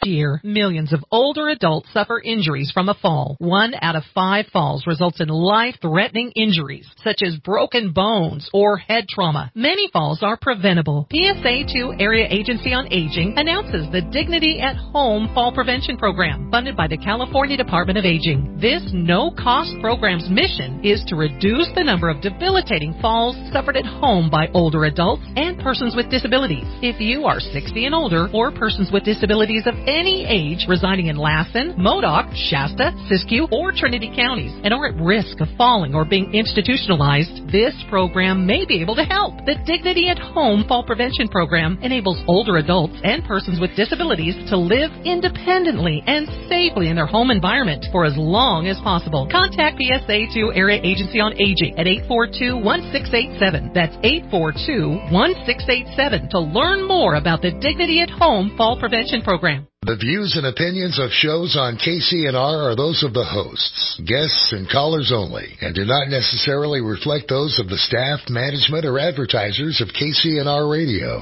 year, millions of older adults suffer injuries from a fall. 1 out of 5 falls results in life-threatening injuries, such as broken bones or head trauma. Many falls are preventable. PSA 2 Area Agency on Aging announces the Dignity at Home Fall Prevention Program, funded by the California Department of Aging. This no-cost program's mission is to reduce the number of debilitating falls suffered at home by older adults and persons with disabilities. If you are 60 and older, or persons with disabilities of any age residing in Lassen, Modoc, Shasta, Siskiyou, or Trinity counties, and are at risk of falling or being institutionalized, this program may be able to help. The Dignity at Home Fall Prevention Program enables older adults and persons with disabilities to live independently and safely in their home environment for as long as possible. Contact PSA 2 Area Agency on Aging at 842-1687. That's 842-1687 to learn more about the Dignity at Home Fall Prevention Program. The views and opinions of shows on KCNR are those of the hosts, guests, and callers only, and do not necessarily reflect those of the staff, management, or advertisers of KCNR Radio.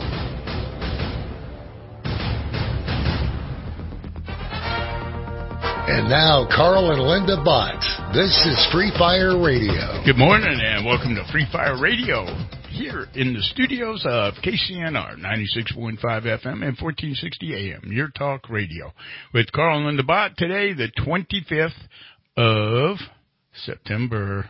And now, Carl and Linda Bott. This is Free Fire Radio. Good morning, and welcome to Free Fire Radio, here in the studios of KCNR, 96.5 FM and 1460 AM, your talk radio, with Carl and Linda Bott. Today, the 25th of September.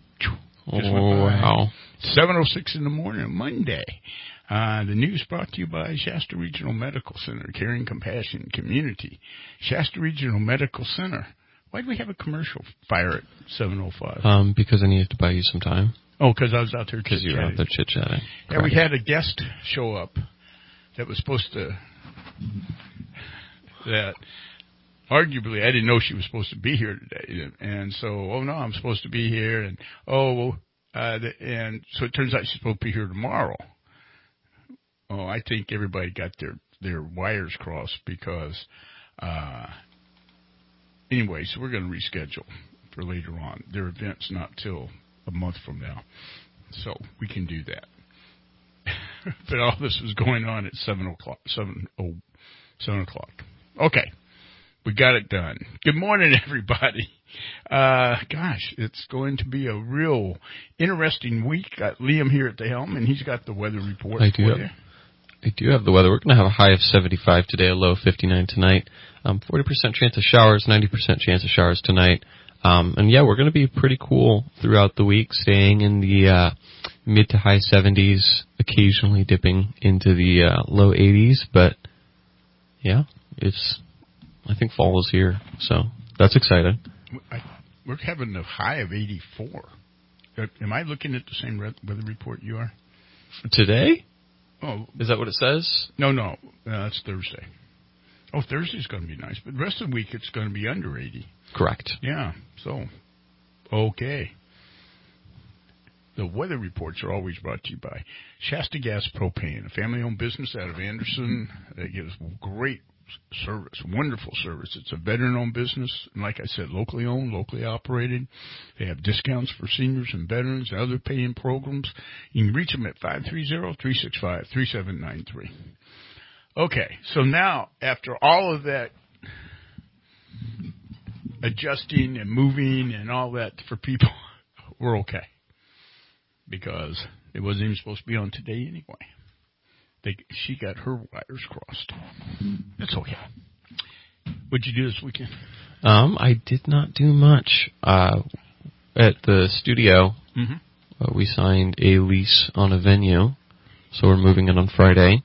Wow. 7:06 in the morning, Monday. The news brought to you by Shasta Regional Medical Center, Caring Compassion Community. Shasta Regional Medical Center. Why do we have a commercial fire at 7:05? Because I needed to buy you some time. Oh, because I was out there chit-chatting. Because you were out there chit-chatting. Yeah, we had a guest show up that was supposed to, that arguably I didn't know she was supposed to be here today. And so, oh no, I'm supposed to be here. And and so it turns out she's supposed to be here tomorrow. Oh, I think everybody got their wires crossed because, anyway, so we're going to reschedule for later on. Their event's not till a month from now, so we can do that. But all this was going on at 7 o'clock. Okay, we got it done. Good morning, everybody. Gosh, it's going to be a real interesting week. Got Liam here at the helm, and he's got the weather report for you. I do have the weather. We're going to have a high of 75 today, a low of 59 tonight. 40% chance of showers, 90% chance of showers tonight. And yeah, we're going to be pretty cool throughout the week, staying in the mid to high 70s, occasionally dipping into the low 80s. But yeah, I think fall is here, so that's exciting. We're having a high of 84. Am I looking at the same weather report you are? For today? Oh, is that what it says? No, that's Thursday. Oh, Thursday's going to be nice, but the rest of the week it's going to be under 80. Correct. Yeah, so, okay. The weather reports are always brought to you by Shasta Gas Propane, a family-owned business out of Anderson that gives great service, wonderful service. It's a veteran-owned business, and like I said, locally owned, locally operated. They have discounts for seniors and veterans and other pay-in programs. You can reach them at 530-365-3793. Okay, so now, after all of that adjusting and moving and all that for people, we're okay. Because it wasn't even supposed to be on today anyway. She got her wires crossed. That's okay. What'd you do this weekend? I did not do much. At the studio, we signed a lease on a venue, so we're moving in on Friday.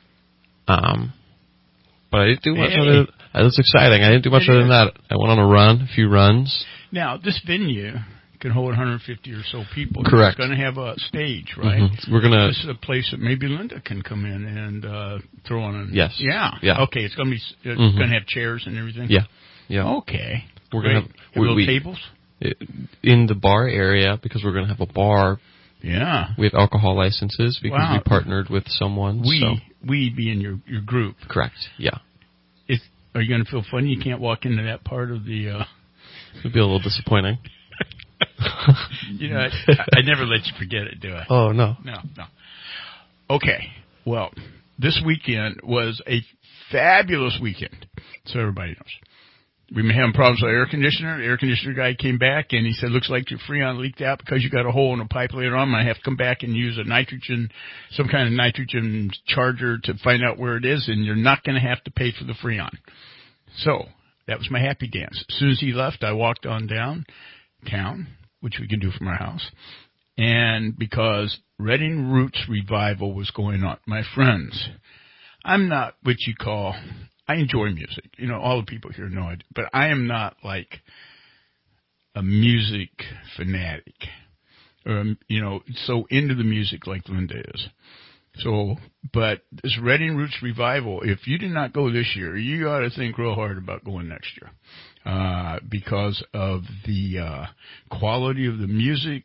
But I didn't do much other. It was exciting. I didn't do much other than that. I went on a few runs. Now, this venue can hold 150 or so people. Correct. It's going to have a stage, right? Mm-hmm. This is a place that maybe Linda can come in and throw on. Yes. Yeah. Okay. It's going to be. It's going to have chairs and everything. Yeah. Yeah. Okay. We're going to have little tables in the bar area because we're going to have a bar. Yeah. We have alcohol licenses because we partnered with someone. We being your group. Correct. Yeah. Are you going to feel funny? You can't walk into that part of the. It'd be a little disappointing. I never let you forget it, do I? Oh, no. No. Okay. Well, this weekend was a fabulous weekend, so everybody knows. We've been having problems with our air conditioner. The air conditioner guy came back, and he said, looks like your Freon leaked out because you got a hole in a pipe later on. I'm going to have to come back and use some kind of nitrogen charger to find out where it is, and you're not going to have to pay for the Freon. So that was my happy dance. As soon as he left, I walked on downtown, which we can do from our house, and because Reading Roots Revival was going on. My friends, I'm not what you call... I enjoy music. You know, all the people here know it. But I am not like a music fanatic or, you know, so into the music like Linda is. So, but this Reading Roots Revival, if you did not go this year, you ought to think real hard about going next year. Because of the quality of the music,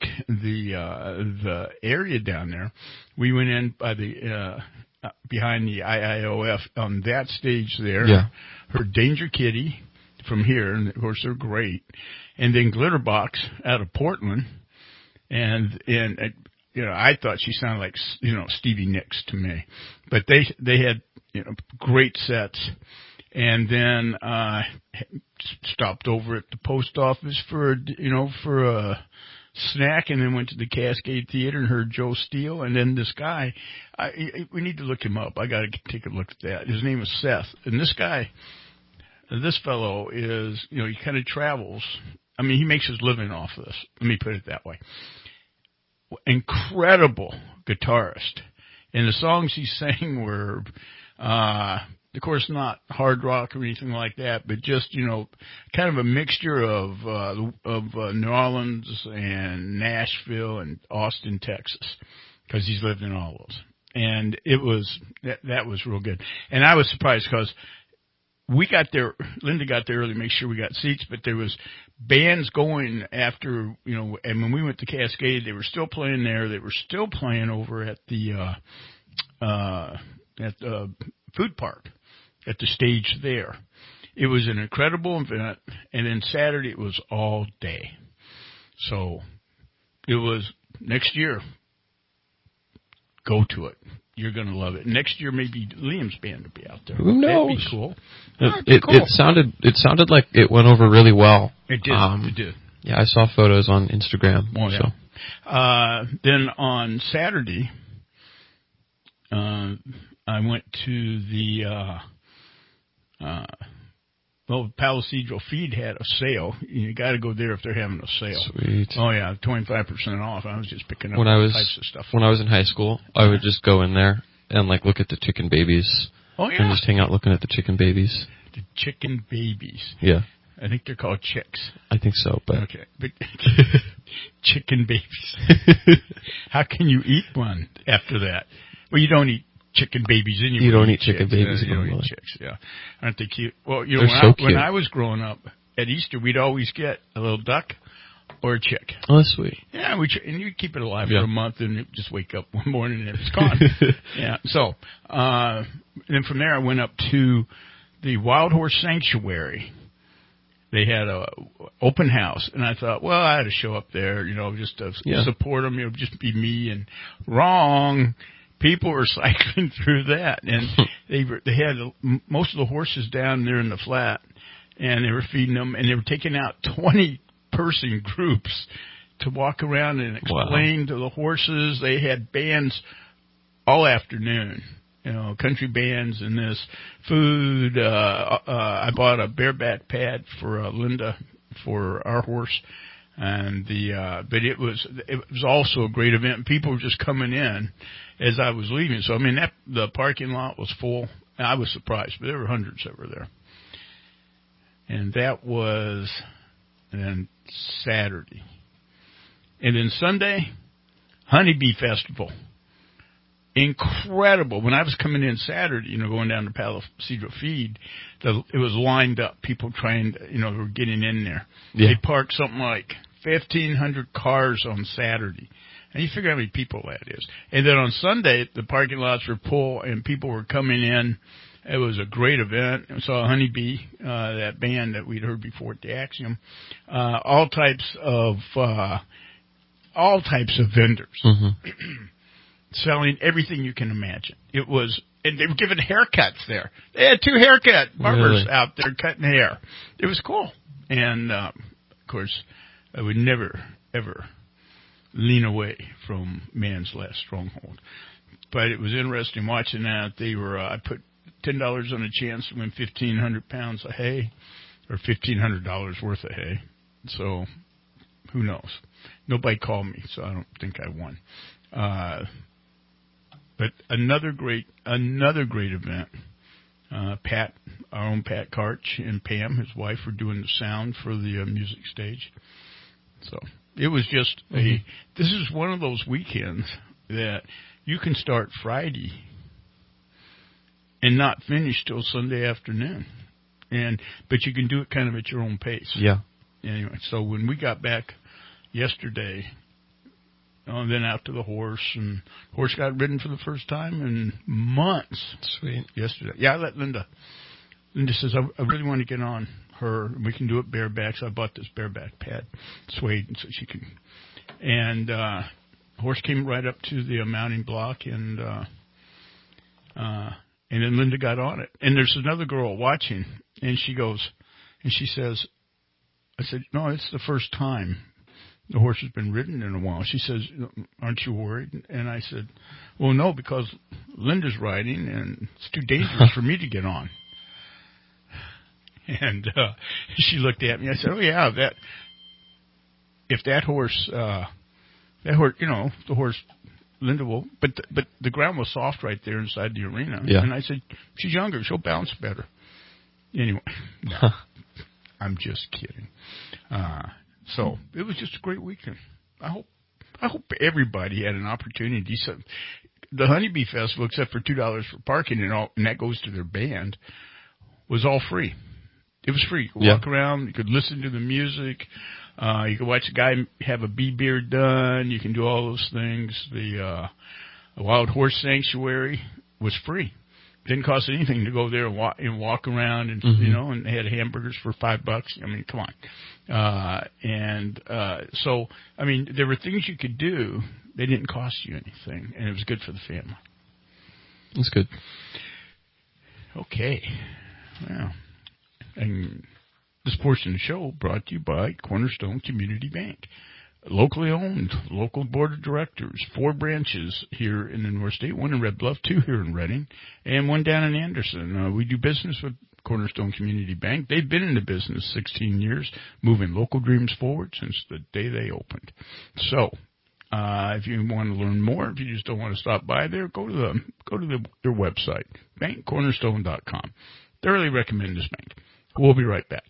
the area down there. We went in by the behind the IIOF on that stage there. Yeah. Heard Danger Kitty from here, and of course they're great. And then Glitterbox out of Portland, and you know, I thought she sounded like, you know, Stevie Nicks to me, but they had, you know, great sets. And then stopped over at the post office for a snack, and then went to the Cascade Theater and heard Joe Steele. And then this guy, we need to look him up. I got to take a look at that. His name is Seth. And this fellow is, you know, he kind of travels. I mean, he makes his living off of this. Let me put it that way. Incredible guitarist. And the songs he sang were, of course, not hard rock or anything like that, but just, you know, kind of a mixture of New Orleans and Nashville and Austin, Texas, because he's lived in all those. And it was, that was real good. And I was surprised because we got there, Linda got there early to make sure we got seats, but there was bands going after, you know, and when we went to Cascade, they were still playing there. They were still playing over at the food park, at the stage there. It was an incredible event, and then Saturday it was all day. So it was next year. Go to it. You're going to love it. Next year, maybe Liam's band will be out there. Who knows? That'd be cool. It sounded like it went over really well. It did. It did. Yeah, I saw photos on Instagram. Oh, yeah. So. Then on Saturday, I went to the Palisadro Feed had a sale. You got to go there if they're having a sale. Sweet. Oh yeah, 25% off. I was just picking up types of stuff. When I was in high school, I would just go in there and like look at the chicken babies. Oh yeah. And just hang out looking at the chicken babies. The chicken babies. Yeah. I think they're called chicks. I think so, but okay. But chicken babies. How can you eat one after that? Well, you don't eat chicken babies anyway. You don't eat chicken babies. You don't eat chicks, yeah. Aren't they cute? Well, you know, when I was growing up, at Easter, we'd always get a little duck or a chick. Oh, that's sweet. Yeah, and you'd keep it alive for a month, and it'd just wake up one morning and it's gone. Yeah, so, then from there I went up to the Wild Horse Sanctuary. They had a open house, and I thought, well, I had to show up there, you know, just to support them. It would just be me, and wrong. People were cycling through that, and they had most of the horses down there in the flat, and they were feeding them, and they were taking out 20-person groups to walk around and explain to the horses. They had bands all afternoon, you know, country bands and this food. I bought a bareback pad for Linda for our horse, and but it was also a great event. People were just coming in as I was leaving. So, I mean, the parking lot was full. I was surprised, but there were hundreds that were there. And that was then Saturday. And then Sunday, Honeybee Festival. Incredible. When I was coming in Saturday, you know, going down to Palisadro Feed, it was lined up. People trying to, you know, were getting in there. Yeah. They parked something like 1,500 cars on Saturday. And you figure how many people that is. And then on Sunday, the parking lots were full and people were coming in. It was a great event. I saw Honeybee, that band that we'd heard before at the Axiom. All types of vendors. Mm-hmm. Selling everything you can imagine. It was and they were giving haircuts there. They had 2 haircut barbers Really? out there cutting hair. It was cool. And, of course, I would never, ever lean away from man's last stronghold. But it was interesting watching that. They were, I put $10 on a chance to win 1,500 pounds of hay, or $1,500 worth of hay. So, who knows? Nobody called me, so I don't think I won. But another great event. Pat, our own Pat Karch, and Pam, his wife, were doing the sound for the music stage. So it was just this is one of those weekends that you can start Friday and not finish till Sunday afternoon. But you can do it kind of at your own pace. Yeah. Anyway, so when we got back yesterday, then out to the horse, and horse got ridden for the first time in months. Sweet. Yesterday. Yeah, I let Linda. Linda says, I really want to get on her. We can do it bareback, so I bought this bareback pad, suede, so she can. And horse came right up to the mounting block, and then Linda got on it. And there's another girl watching, and she goes, and she says, I said, no, it's the first time the horse has been ridden in a while. She says, aren't you worried? And I said, well, no, because Linda's riding, and it's too dangerous for me to get on. And she looked at me. I said, oh, yeah, if that horse, the horse, Linda will, but the ground was soft right there inside the arena. Yeah. And I said, she's younger. She'll bounce better. Anyway, no, I'm just kidding. So it was just a great weekend. I hope everybody had an opportunity. So the Honeybee Festival, except for $2 for parking and that goes to their band, was all free. It was free. You could walk around. You could listen to the music. You could watch a guy have a bee beard done. You can do all those things. The Wild Horse Sanctuary was free. Didn't cost anything to go there and walk around, and and they had hamburgers for $5. I mean, come on. So I mean, there were things you could do. They didn't cost you anything, and it was good for the family. That's good. Okay. Well, and this portion of the show brought to you by Cornerstone Community Bank. Locally owned, local board of directors, 4 branches here in the North State, 1 in Red Bluff, 2 here in Redding, and 1 down in Anderson. We do business with Cornerstone Community Bank. They've been in the business 16 years, moving local dreams forward since the day they opened. So, if you want to learn more, if you just don't want to stop by there, go to their website, bankcornerstone.com. Thoroughly recommend this bank. We'll be right back.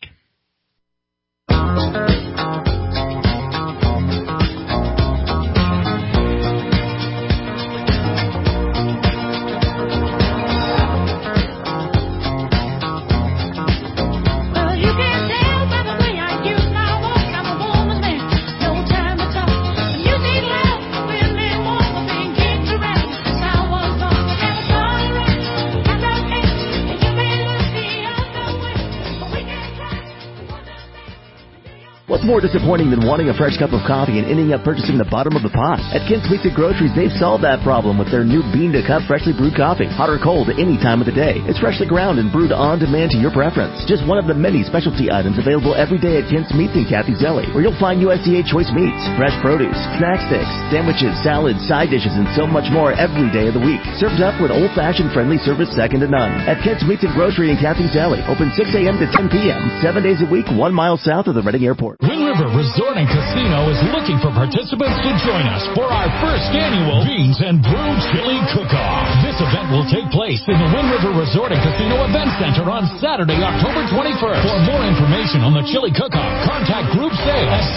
What's more disappointing than wanting a fresh cup of coffee and ending up purchasing the bottom of the pot? At Kent's Meats and Groceries, they've solved that problem with their new bean-to-cup freshly brewed coffee. Hot or cold any time of the day. It's freshly ground and brewed on demand to your preference. Just one of the many specialty items available every day at Kent's Meats and Kathy's Deli, where you'll find USDA choice meats, fresh produce, snack sticks, sandwiches, salads, side dishes, and so much more every day of the week. Served up with old-fashioned friendly service second to none. At Kent's Meats and Grocery in Kathy's Deli, open 6 a.m. to 10 p.m., 7 days a week, 1 mile south of the Redding Airport. Wind River Resort and Casino is looking for participants to join us for our first annual Beans and Brew Chili Cook-Off. This event will take place in the Wind River Resort and Casino Event Center on Saturday, October 21st. For more information on the Chili Cook-Off, contact Group Sales at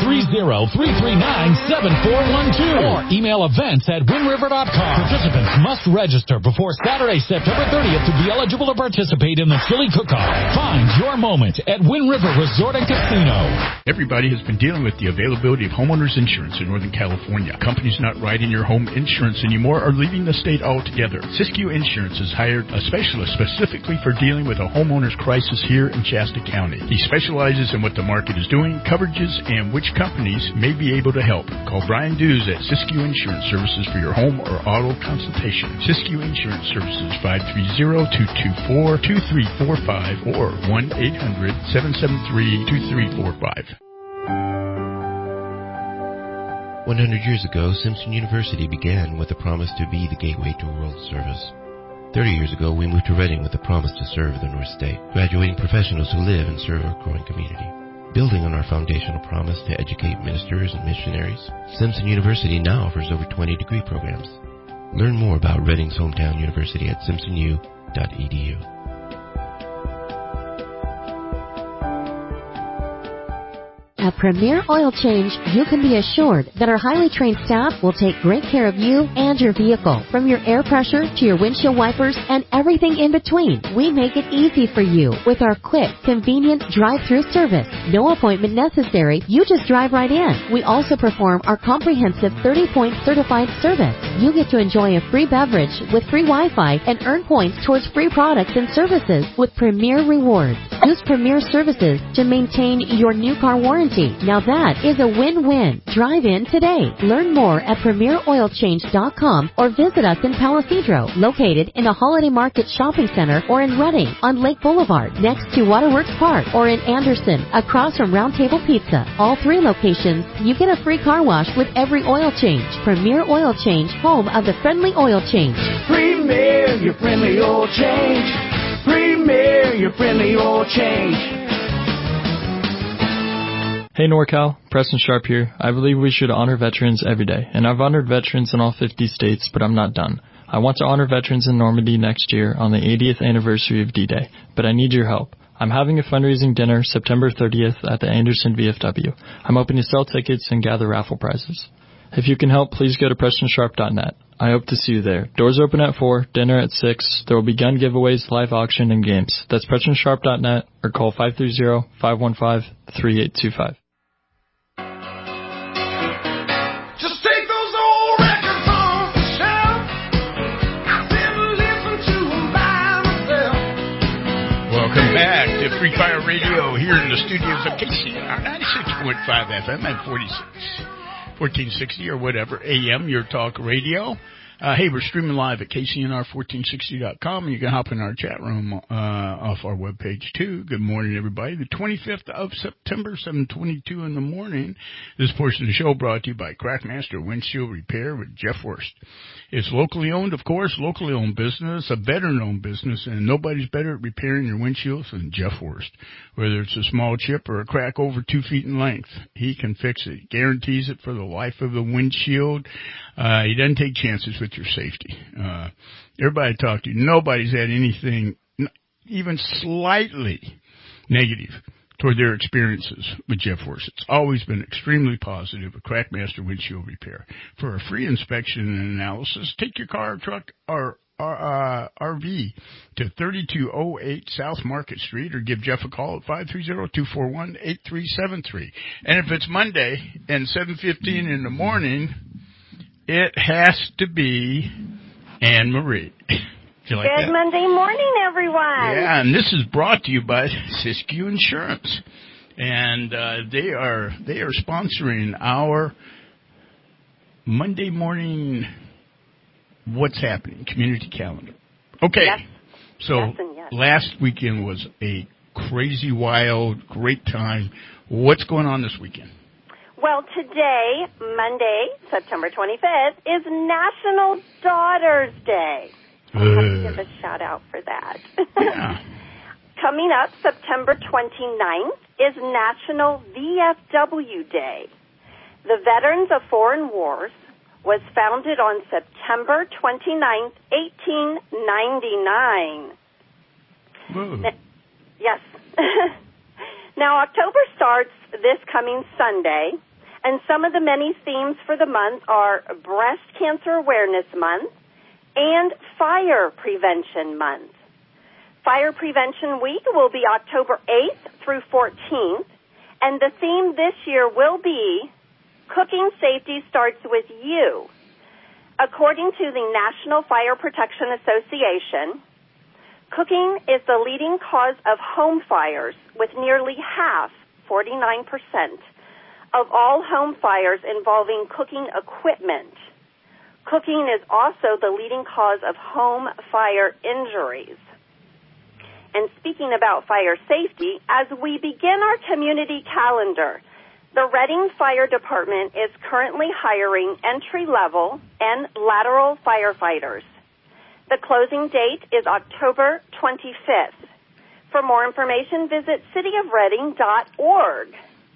530-339-7412 or email events@windriver.com. Participants must register before Saturday, September 30th to be eligible to participate in the Chili Cook-Off. Find your your moment at Wind River Resort and Casino. Everybody has been dealing with the availability of homeowners insurance in Northern California. Companies not writing your home insurance anymore are leaving the state altogether. Siskiyou Insurance has hired a specialist specifically for dealing with a homeowner's crisis here in Shasta County. He specializes in what the market is doing, coverages, and which companies may be able to help. Call Brian Dews at Siskiyou Insurance Services for your home or auto consultation. Siskiyou Insurance Services, 530-224-2345 or 1-800-773-2345. 100 years ago, Simpson University began with a promise to be the gateway to world service. 30 years ago, we moved to Redding with a promise to serve the North State, graduating professionals who live and serve our growing community. Building on our foundational promise to educate ministers and missionaries, Simpson University now offers over 20 degree programs. Learn more about Redding's hometown university at simpsonu.edu. At Premier Oil Change, you can be assured that our highly trained staff will take great care of you and your vehicle. From your air pressure to your windshield wipers and everything in between, we make it easy for you with our quick, convenient drive-through service. No appointment necessary. You just drive right in. We also perform our comprehensive 30-point certified service. You get to enjoy a free beverage with free Wi-Fi and earn points towards free products and services with Premier Rewards. Use Premier Services to maintain your new car warranty. Now that is a win-win. Drive in today. Learn more at PremierOilChange.com or visit us in Palisadro, located in the Holiday Market Shopping Center, or in Redding on Lake Boulevard, next to Waterworks Park, or in Anderson, across from Round Table Pizza. All three locations, you get a free car wash with every oil change. Premier Oil Change, home of the friendly oil change. Premier, your friendly oil change. Premier, your friendly oil change. Hey NorCal, Preston Sharp here. I believe we should honor veterans every day, and I've honored veterans in all 50 states, but I'm not done. I want to honor veterans in Normandy next year on the 80th anniversary of D-Day, but I need your help. I'm having a fundraising dinner September 30th at the Anderson VFW. I'm hoping to sell tickets and gather raffle prizes. If you can help, please go to PrestonSharp.net. I hope to see you there. Doors open at 4, dinner at 6. There will be gun giveaways, live auction, and games. That's PrestonSharp.net or call 530-515-3825. Welcome back to Free Fire Radio here in the studios of KCNR 96.5 FM and 1460 or whatever AM, your talk radio. Hey, we're streaming live at KCNR1460.com, and you can hop in our chat room off our webpage, too. Good morning, everybody. The 25th of September, 7:22 in the morning. This portion of the show brought to you by Crackmaster Windshield Repair with Jeff Worst. It's locally owned, of course, locally owned business, a veteran-owned business, and nobody's better at repairing your windshields than Jeff Worst. Whether it's a small chip or a crack over 2 feet in length, he can fix it. Guarantees it for the life of the windshield. He doesn't take chances with your safety. Everybody I talk to, nobody's had anything even slightly negative toward their experiences with Jeff Worst. It's always been extremely positive with Crackmaster Windshield Repair. For a free inspection and analysis, take your car, truck, or RV to 3208 South Market Street or give Jeff a call at 530-241-8373. And if it's Monday and 7:15 in the morning, it has to be Anne Marie. Good that? Monday morning, everyone. Yeah, and this is brought to you by Siskiyou Insurance, and they are sponsoring our Monday morning What's Happening community calendar. Okay, yes. So yes and yes. Last weekend was a crazy, wild, great time. What's going on this weekend? Well, today, Monday, September 25th, is National Daughters Day. I'll have to give a shout-out for that. Yeah. Coming up, September 29th, is National VFW Day. The Veterans of Foreign Wars was founded on September 29th, 1899. Yes. Now, October starts this coming Sunday, and some of the many themes for the month are Breast Cancer Awareness Month and Fire Prevention Month. Fire Prevention Week will be October 8th through 14th, and the theme this year will be Cooking Safety Starts With You. According to the National Fire Protection Association, cooking is the leading cause of home fires, with nearly half, 49%, of all home fires involving cooking equipment. Cooking is also the leading cause of home fire injuries. And speaking about fire safety, as we begin our community calendar, the Reading Fire Department is currently hiring entry-level and lateral firefighters. The closing date is October 25th. For more information, visit cityofreading.org.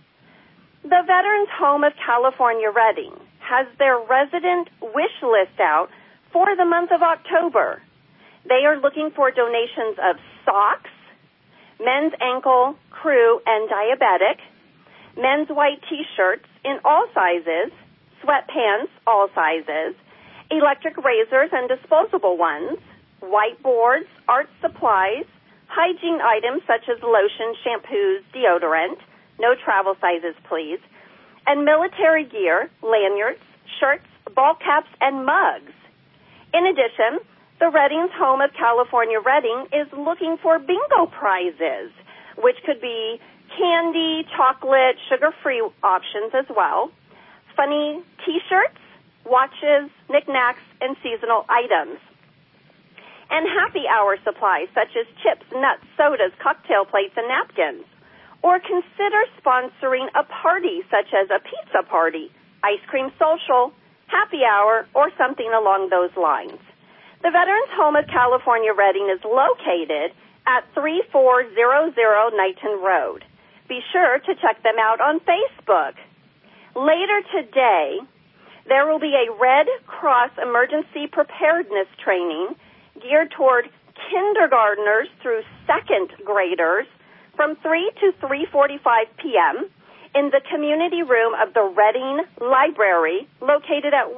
The Veterans Home of California Reading has their resident wish list out for the month of October. They are looking for donations of socks, men's ankle, crew, and diabetic, men's white T-shirts in all sizes, sweatpants, all sizes, electric razors and disposable ones, whiteboards, art supplies, hygiene items such as lotion, shampoos, deodorant, no travel sizes please, and military gear, lanyards, shirts, ball caps, and mugs. In addition, the Reading's Home of California Reading is looking for bingo prizes, which could be candy, chocolate, sugar-free options as well, funny T-shirts, watches, knickknacks, and seasonal items, and happy hour supplies such as chips, nuts, sodas, cocktail plates, and napkins. Or consider sponsoring a party such as a pizza party, ice cream social, happy hour, or something along those lines. The Veterans Home of California Reading is located at 3400 Knighton Road. Be sure to check them out on Facebook. Later today, there will be a Red Cross emergency preparedness training geared toward kindergartners through second graders from 3 to 3:45 p.m. in the community room of the Reading Library located at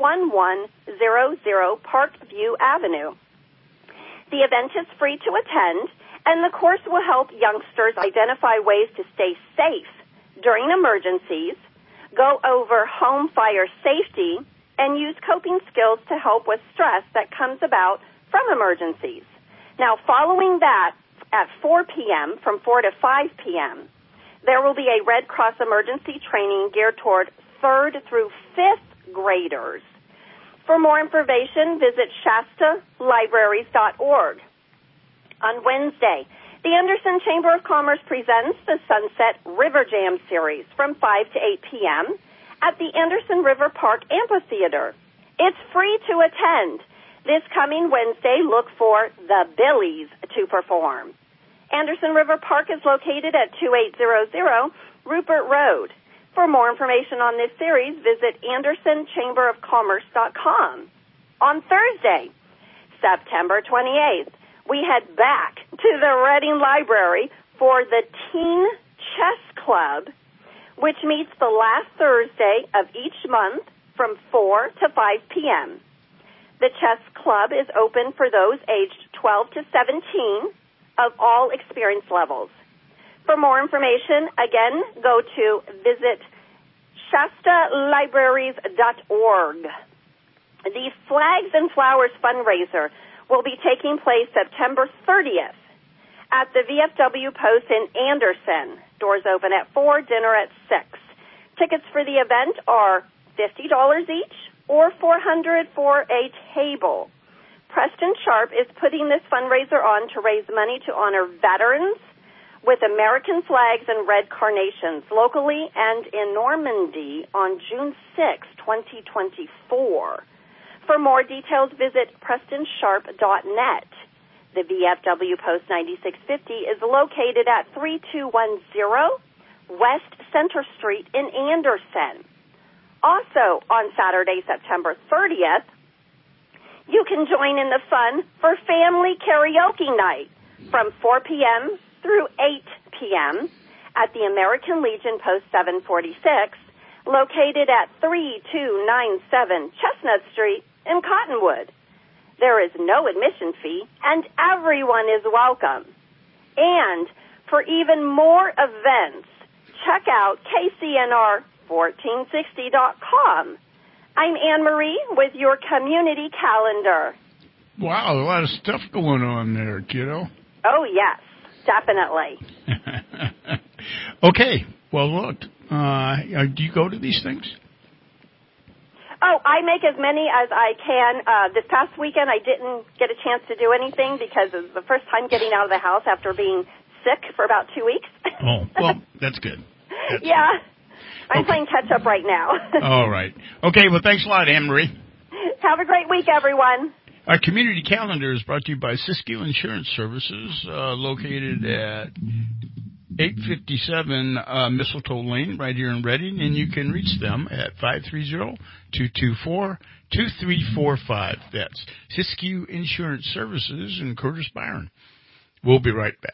1100 Parkview Avenue. The event is free to attend, and the course will help youngsters identify ways to stay safe during emergencies, go over home fire safety, and use coping skills to help with stress that comes about from emergencies. Now, following that, at 4 p.m., from 4 to 5 p.m., there will be a Red Cross emergency training geared toward 3rd through 5th graders. For more information, visit ShastaLibraries.org. On Wednesday, the Anderson Chamber of Commerce presents the Sunset River Jam Series from 5 to 8 p.m. at the Anderson River Park Amphitheater. It's free to attend. This coming Wednesday, look for the Billies to perform. Anderson River Park is located at 2800 Rupert Road. For more information on this series, visit AndersonChamberofCommerce.com. On Thursday, September 28th, we head back to the Reading Library for the Teen Chess Club, which meets the last Thursday of each month from 4 to 5 p.m. The Chess Club is open for those aged 12 to 17 of all experience levels. For more information, again, go to visit ShastaLibraries.org. The Flags and Flowers fundraiser will be taking place September 30th at the VFW Post in Anderson. Doors open at 4, dinner at 6. Tickets for the event are $50 each or $400 for a table. Preston Sharp is putting this fundraiser on to raise money to honor veterans with American flags and red carnations locally and in Normandy on June 6, 2024. For more details, visit PrestonSharp.net. The VFW Post 9650 is located at 3210 West Center Street in Anderson. Also, on Saturday, September 30th, you can join in the fun for Family Karaoke Night from 4 p.m. through 8 p.m. at the American Legion Post 746, located at 3297 Chestnut Street in Cottonwood. There is no admission fee, and everyone is welcome. And for even more events, check out KCNR1460.com. I'm Anne-Marie with your community calendar. Wow, a lot of stuff going on there, kiddo. Oh, yes, definitely. Okay, well, look, do you go to these things? Oh, I make as many as I can. This past weekend, I didn't get a chance to do anything because it was the first time getting out of the house after being sick for about 2 weeks. Oh, well, that's good. Yeah. I'm playing catch-up right now. All right. Okay, well, thanks a lot, Anne-Marie. Have a great week, everyone. Our community calendar is brought to you by Siskiyou Insurance Services, located at 857 Mistletoe Lane right here in Reading, and you can reach them at 530-224-2345. That's Siskiyou Insurance Services in Curtis Byron. We'll be right back.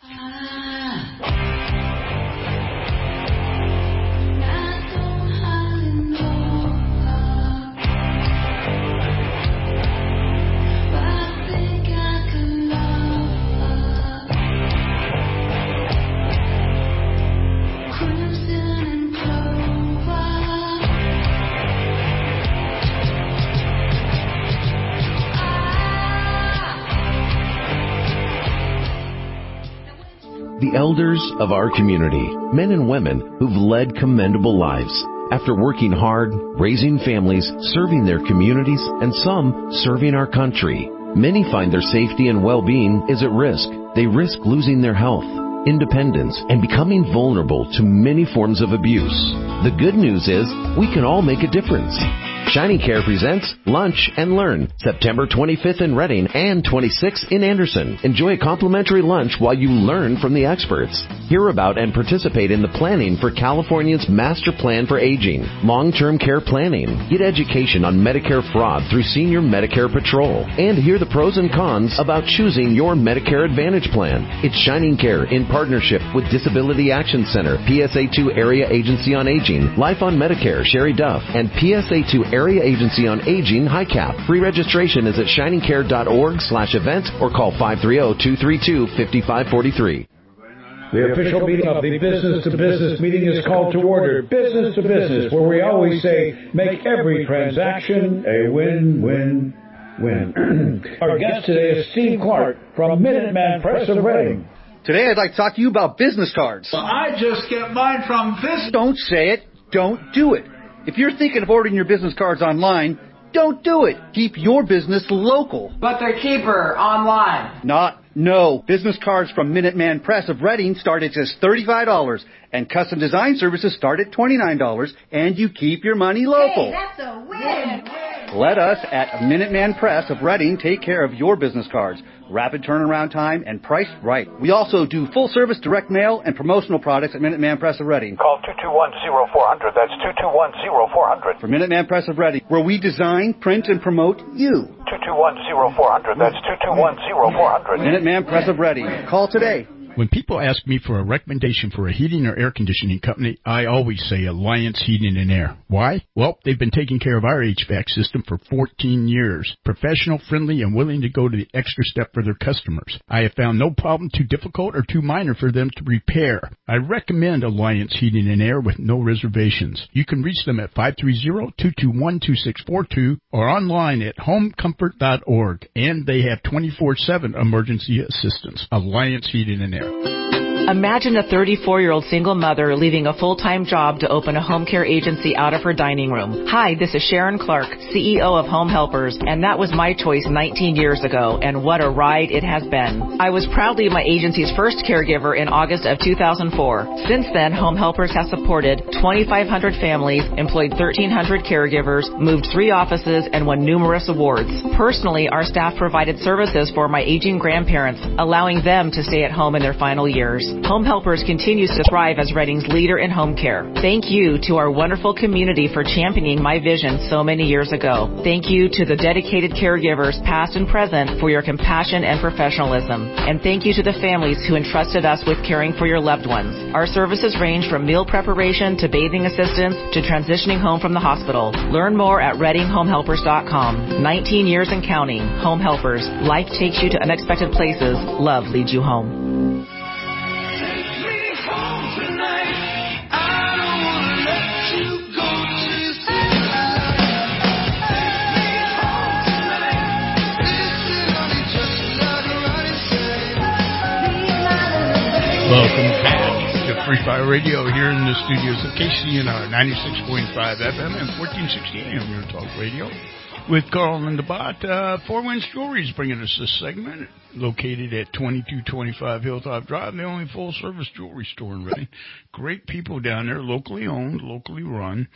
The elders of our community, men and women who've led commendable lives. After working hard, raising families, serving their communities, and some serving our country, many find their safety and well-being is at risk. They risk losing their health, independence, and becoming vulnerable to many forms of abuse. The good news is we can all make a difference. Shining Care presents Lunch and Learn, September 25th in Reading and 26th in Anderson. Enjoy a complimentary lunch while you learn from the experts. Hear about and participate in the planning for California's Master Plan for Aging, long-term care planning. Get education on Medicare fraud through Senior Medicare Patrol. And hear the pros and cons about choosing your Medicare Advantage plan. It's Shining Care in partnership with Disability Action Center, PSA2 Area Agency on Aging, Life on Medicare, Sherry Duff, and PSA2 Area Agency on Aging, HICAP. Free registration is at shiningcare.org/event or call 530-232-5543. The official meeting of the Business to Business meeting is called to order. Business to Business, where we always say, make every transaction a win-win-win. Our guest today is Steve Clark from Minuteman Press of Reading. Today I'd like to talk to you about business cards. Well, I just get mine from this. Don't say it. Don't do it. If you're thinking of ordering your business cards online, don't do it. Keep your business local. But they're cheaper online. No. Business cards from Minuteman Press of Reading start at just $35, and custom design services start at $29, and you keep your money local. Hey, that's a win. Let us at Minuteman Press of Reading take care of your business cards. Rapid turnaround time and priced right. We also do full-service direct mail and promotional products at Minuteman Press of Reading. Call 221-0400. That's 221-0400. For Minuteman Press of Reading, where we design, print, and promote you. 221-0400. That's 221-0400. Minuteman Press of Reading. Call today. When people ask me for a recommendation for a heating or air conditioning company, I always say Alliance Heating and Air. Why? Well, they've been taking care of our HVAC system for 14 years. Professional, friendly, and willing to go to the extra step for their customers. I have found no problem too difficult or too minor for them to repair. I recommend Alliance Heating and Air with no reservations. You can reach them at 530-221-2642 or online at homecomfort.org. And they have 24/7 emergency assistance. Alliance Heating and Air. Imagine a 34-year-old single mother leaving a full-time job to open a home care agency out of her dining room. Hi, this is Sharon Clark, CEO of Home Helpers, and that was my choice 19 years ago, and what a ride it has been. I was proudly my agency's first caregiver in August of 2004. Since then, Home Helpers has supported 2,500 families, employed 1,300 caregivers, moved 3 offices, and won numerous awards. Personally, our staff provided services for my aging grandparents, allowing them to stay at home in their final years. Home Helpers continues to thrive as Reading's leader in home care. Thank you to our wonderful community for championing my vision so many years ago. Thank you to the dedicated caregivers, past and present, for your compassion and professionalism. And thank you to the families who entrusted us with caring for your loved ones. Our services range from meal preparation to bathing assistance to transitioning home from the hospital. Learn more at ReadingHomeHelpers.com. 19 years and counting. Home Helpers. Life takes you to unexpected places. Love leads you home. Free Fire Radio here in the studios of KCNR 96.5 FM and 1460 AM Your Talk Radio with Carl and the Bot. Four Winds Jewelry is bringing us this segment, located at 2225 Hilltop Drive, the only full-service jewelry store in Reading. Great people down there, locally owned, locally run.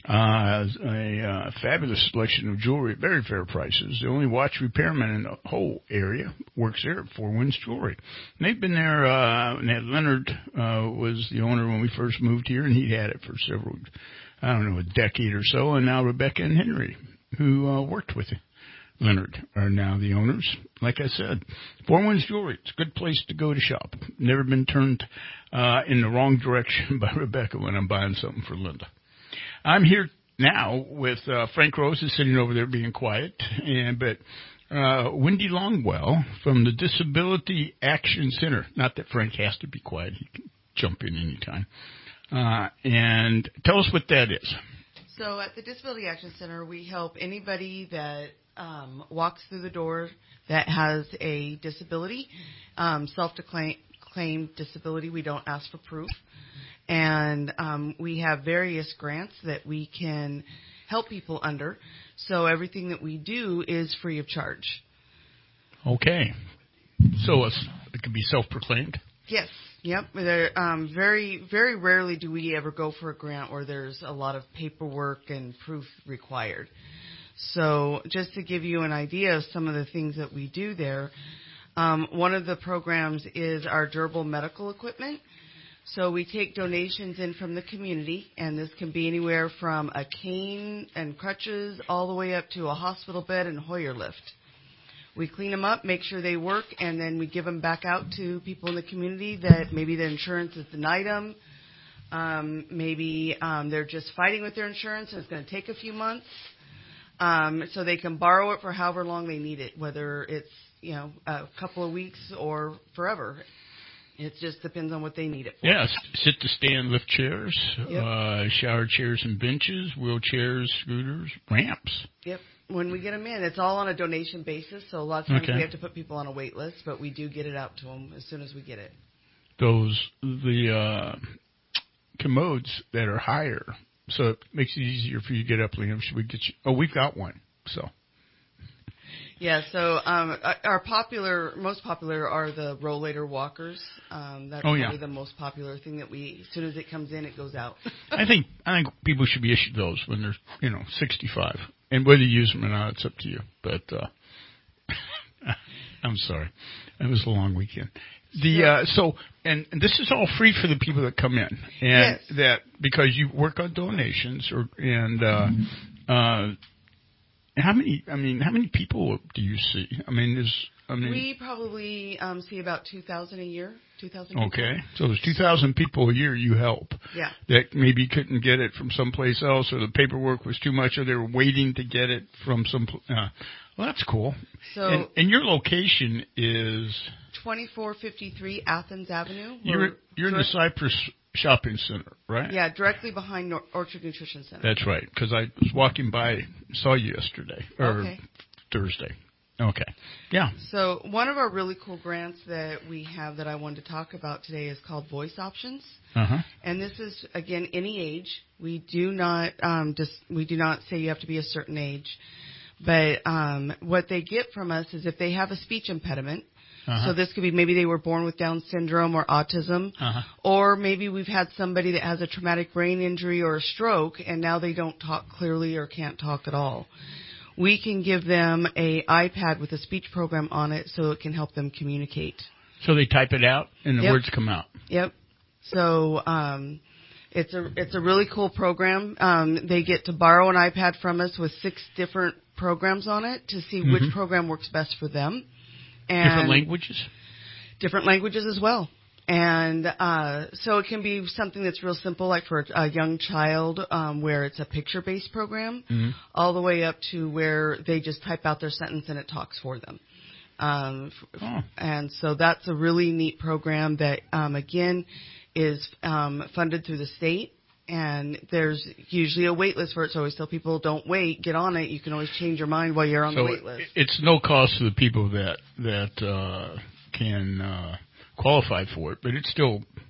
A fabulous selection of jewelry at very fair prices. The only watch repairman in the whole area works there at Four Winds Jewelry. And they've been there, Leonard was the owner when we first moved here, and he'd had it for several, a decade or so, and now Rebecca and Henry, who worked with Leonard, are now the owners. Like I said, Four Winds Jewelry, it's a good place to go to shop. Never been turned in the wrong direction by Rebecca when I'm buying something for Linda. I'm here now with Frank Rose is sitting over there being quiet, but Wendy Longwell from the Disability Action Center. Not that Frank has to be quiet. He can jump in anytime. And tell us what that is. So at the Disability Action Center, we help anybody that walks through the door that has a disability, self-claimed disability. We don't ask for proof. And we have various grants that we can help people under. So everything that we do is free of charge. Okay. So it can be self-proclaimed? Yes. Yep. Very, very rarely do we ever go for a grant where there's a lot of paperwork and proof required. So just to give you an idea of some of the things that we do there, one of the programs is our durable medical equipment. So we take donations in from the community, and this can be anywhere from a cane and crutches all the way up to a hospital bed and Hoyer lift. We clean them up, make sure they work, and then we give them back out to people in the community that maybe the insurance has denied them. Maybe they're just fighting with their insurance and it's going to take a few months. So they can borrow it for however long they need it, whether it's a couple of weeks or forever. It just depends on what they need it for. Yes, sit to stand lift chairs, Yep. Shower chairs and benches, wheelchairs, scooters, ramps. Yep. When we get them in, it's all on a donation basis, so a lot of times we have to put people on a wait list, but we do get it out to them as soon as we get it. The commodes that are higher, so it makes it easier for you to get up, Liam. Should we get you? Oh, we've got one, so. Yeah, so our most popular are the rollator walkers. That's probably the most popular thing that as soon as it comes in, it goes out. I think people should be issued those when they're 65, and whether you use them or not, it's up to you. But I'm sorry, it was a long weekend. And this is all free for the people that come in, and that because you work on donations How many people do you see? We probably see about 2,000 a year. 2,000. Okay, so there's 2,000 people a year you help. Yeah. That maybe couldn't get it from someplace else, or the paperwork was too much, or they were waiting to get it from some. Well, that's cool. So, and your location is 2453 Athens Avenue. You're in the Cypress Shopping Center, right? Yeah, directly behind Orchard Nutrition Center. That's right, because I was walking by, saw you yesterday, or Thursday. Okay, yeah. So one of our really cool grants that we have that I wanted to talk about today is called Voice Options. Uh-huh. And this is, again, any age. We do not say you have to be a certain age. But what they get from us is if they have a speech impediment, so this could be maybe they were born with Down syndrome or autism, or maybe we've had somebody that has a traumatic brain injury or a stroke, and now they don't talk clearly or can't talk at all. We can give them an iPad with a speech program on it so it can help them communicate. So they type it out and the words come out. Yep. So it's a really cool program. They get to borrow an iPad from us with 6 different programs on it to see which program works best for them. And different languages? Different languages as well. And so it can be something that's real simple, like for a young child, where it's a picture-based program, all the way up to where they just type out their sentence and it talks for them. And so that's a really neat program that, again, is funded through the state. And there's usually a wait list for it, so I always tell people, don't wait, get on it. You can always change your mind while you're on the wait list. It's no cost to the people that can qualify for it, but it's still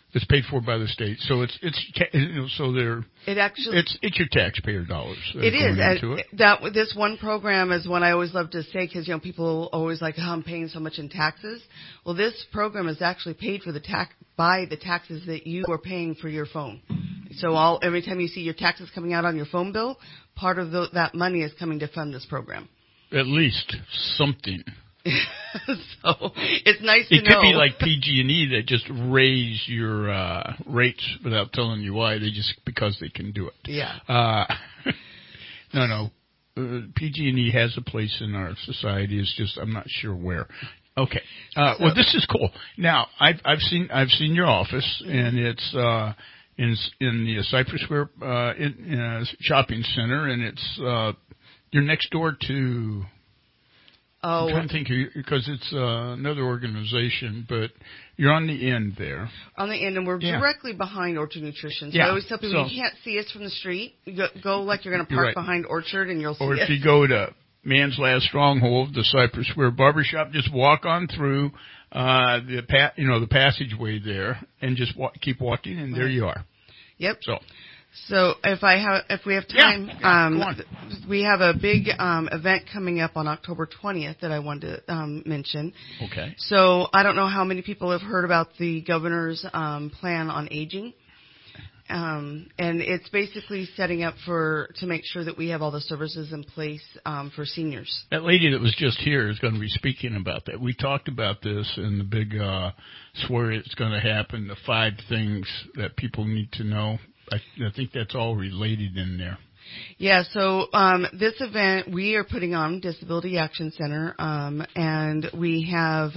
It's paid for by the state, so it's so they're it's your taxpayer dollars. It is. Into it. This one program is one I always love to say because people always like, I'm paying so much in taxes. Well, this program is actually paid for by the taxes that you are paying for your phone. So every time you see your taxes coming out on your phone bill, part of that money is coming to fund this program. At least something. So it's nice to know. It could be like PG&E that just raise your rates without telling you why. Because they can do it. Yeah. No. PG&E has a place in our society. It's just I'm not sure where. Okay. Well, this is cool. Now I've seen your office, and it's in the Cypress Square shopping center, and it's you're next door to. I'm trying to think, because it's another organization, but you're on the end there. On the end, and we're directly behind Orchard Nutrition. So yeah. I always tell people, you can't see us from the street. You go like you're going to park behind Orchard, and you'll see us. Or if you go to Man's Last Stronghold, the Cypress Square Barbershop, just walk on through the passageway there, and just keep walking, and there you are. Yep. So if we have time, we have a big event coming up on October 20th that I wanted to mention. Okay. So I don't know how many people have heard about the governor's plan on aging. And it's basically setting up to make sure that we have all the services in place for seniors. That lady that was just here is going to be speaking about that. We talked about this in the big where it's going to happen, the 5 things that people need to know. I think that's all related in there. Yeah, so this event we are putting on Disability Action Center, and we have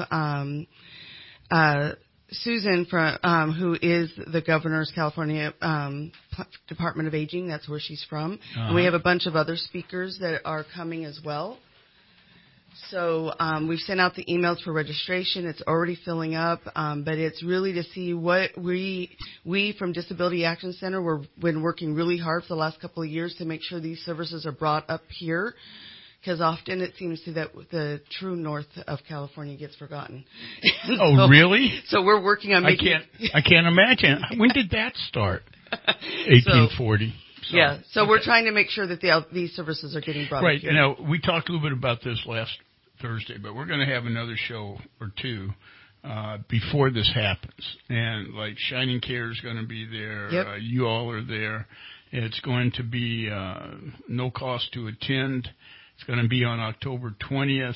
Susan who is the governor's California Department of Aging. That's where she's from. Uh-huh. And we have a bunch of other speakers that are coming as well. So we've sent out the emails for registration. It's already filling up, but it's really to see what we from Disability Action Center, we've been working really hard for the last couple of years to make sure these services are brought up here, because often it seems that the true north of California gets forgotten. Oh, really? So we're working on making... I can't imagine. When did that start? 1840. So we're trying to make sure that these services are getting brought right. up here. Right. We talked a little bit about this last Thursday, but we're going to have another show or two before this happens. And like Shining Care is going to be there. Yep. You all are there. It's going to be no cost to attend. It's going to be on October 20th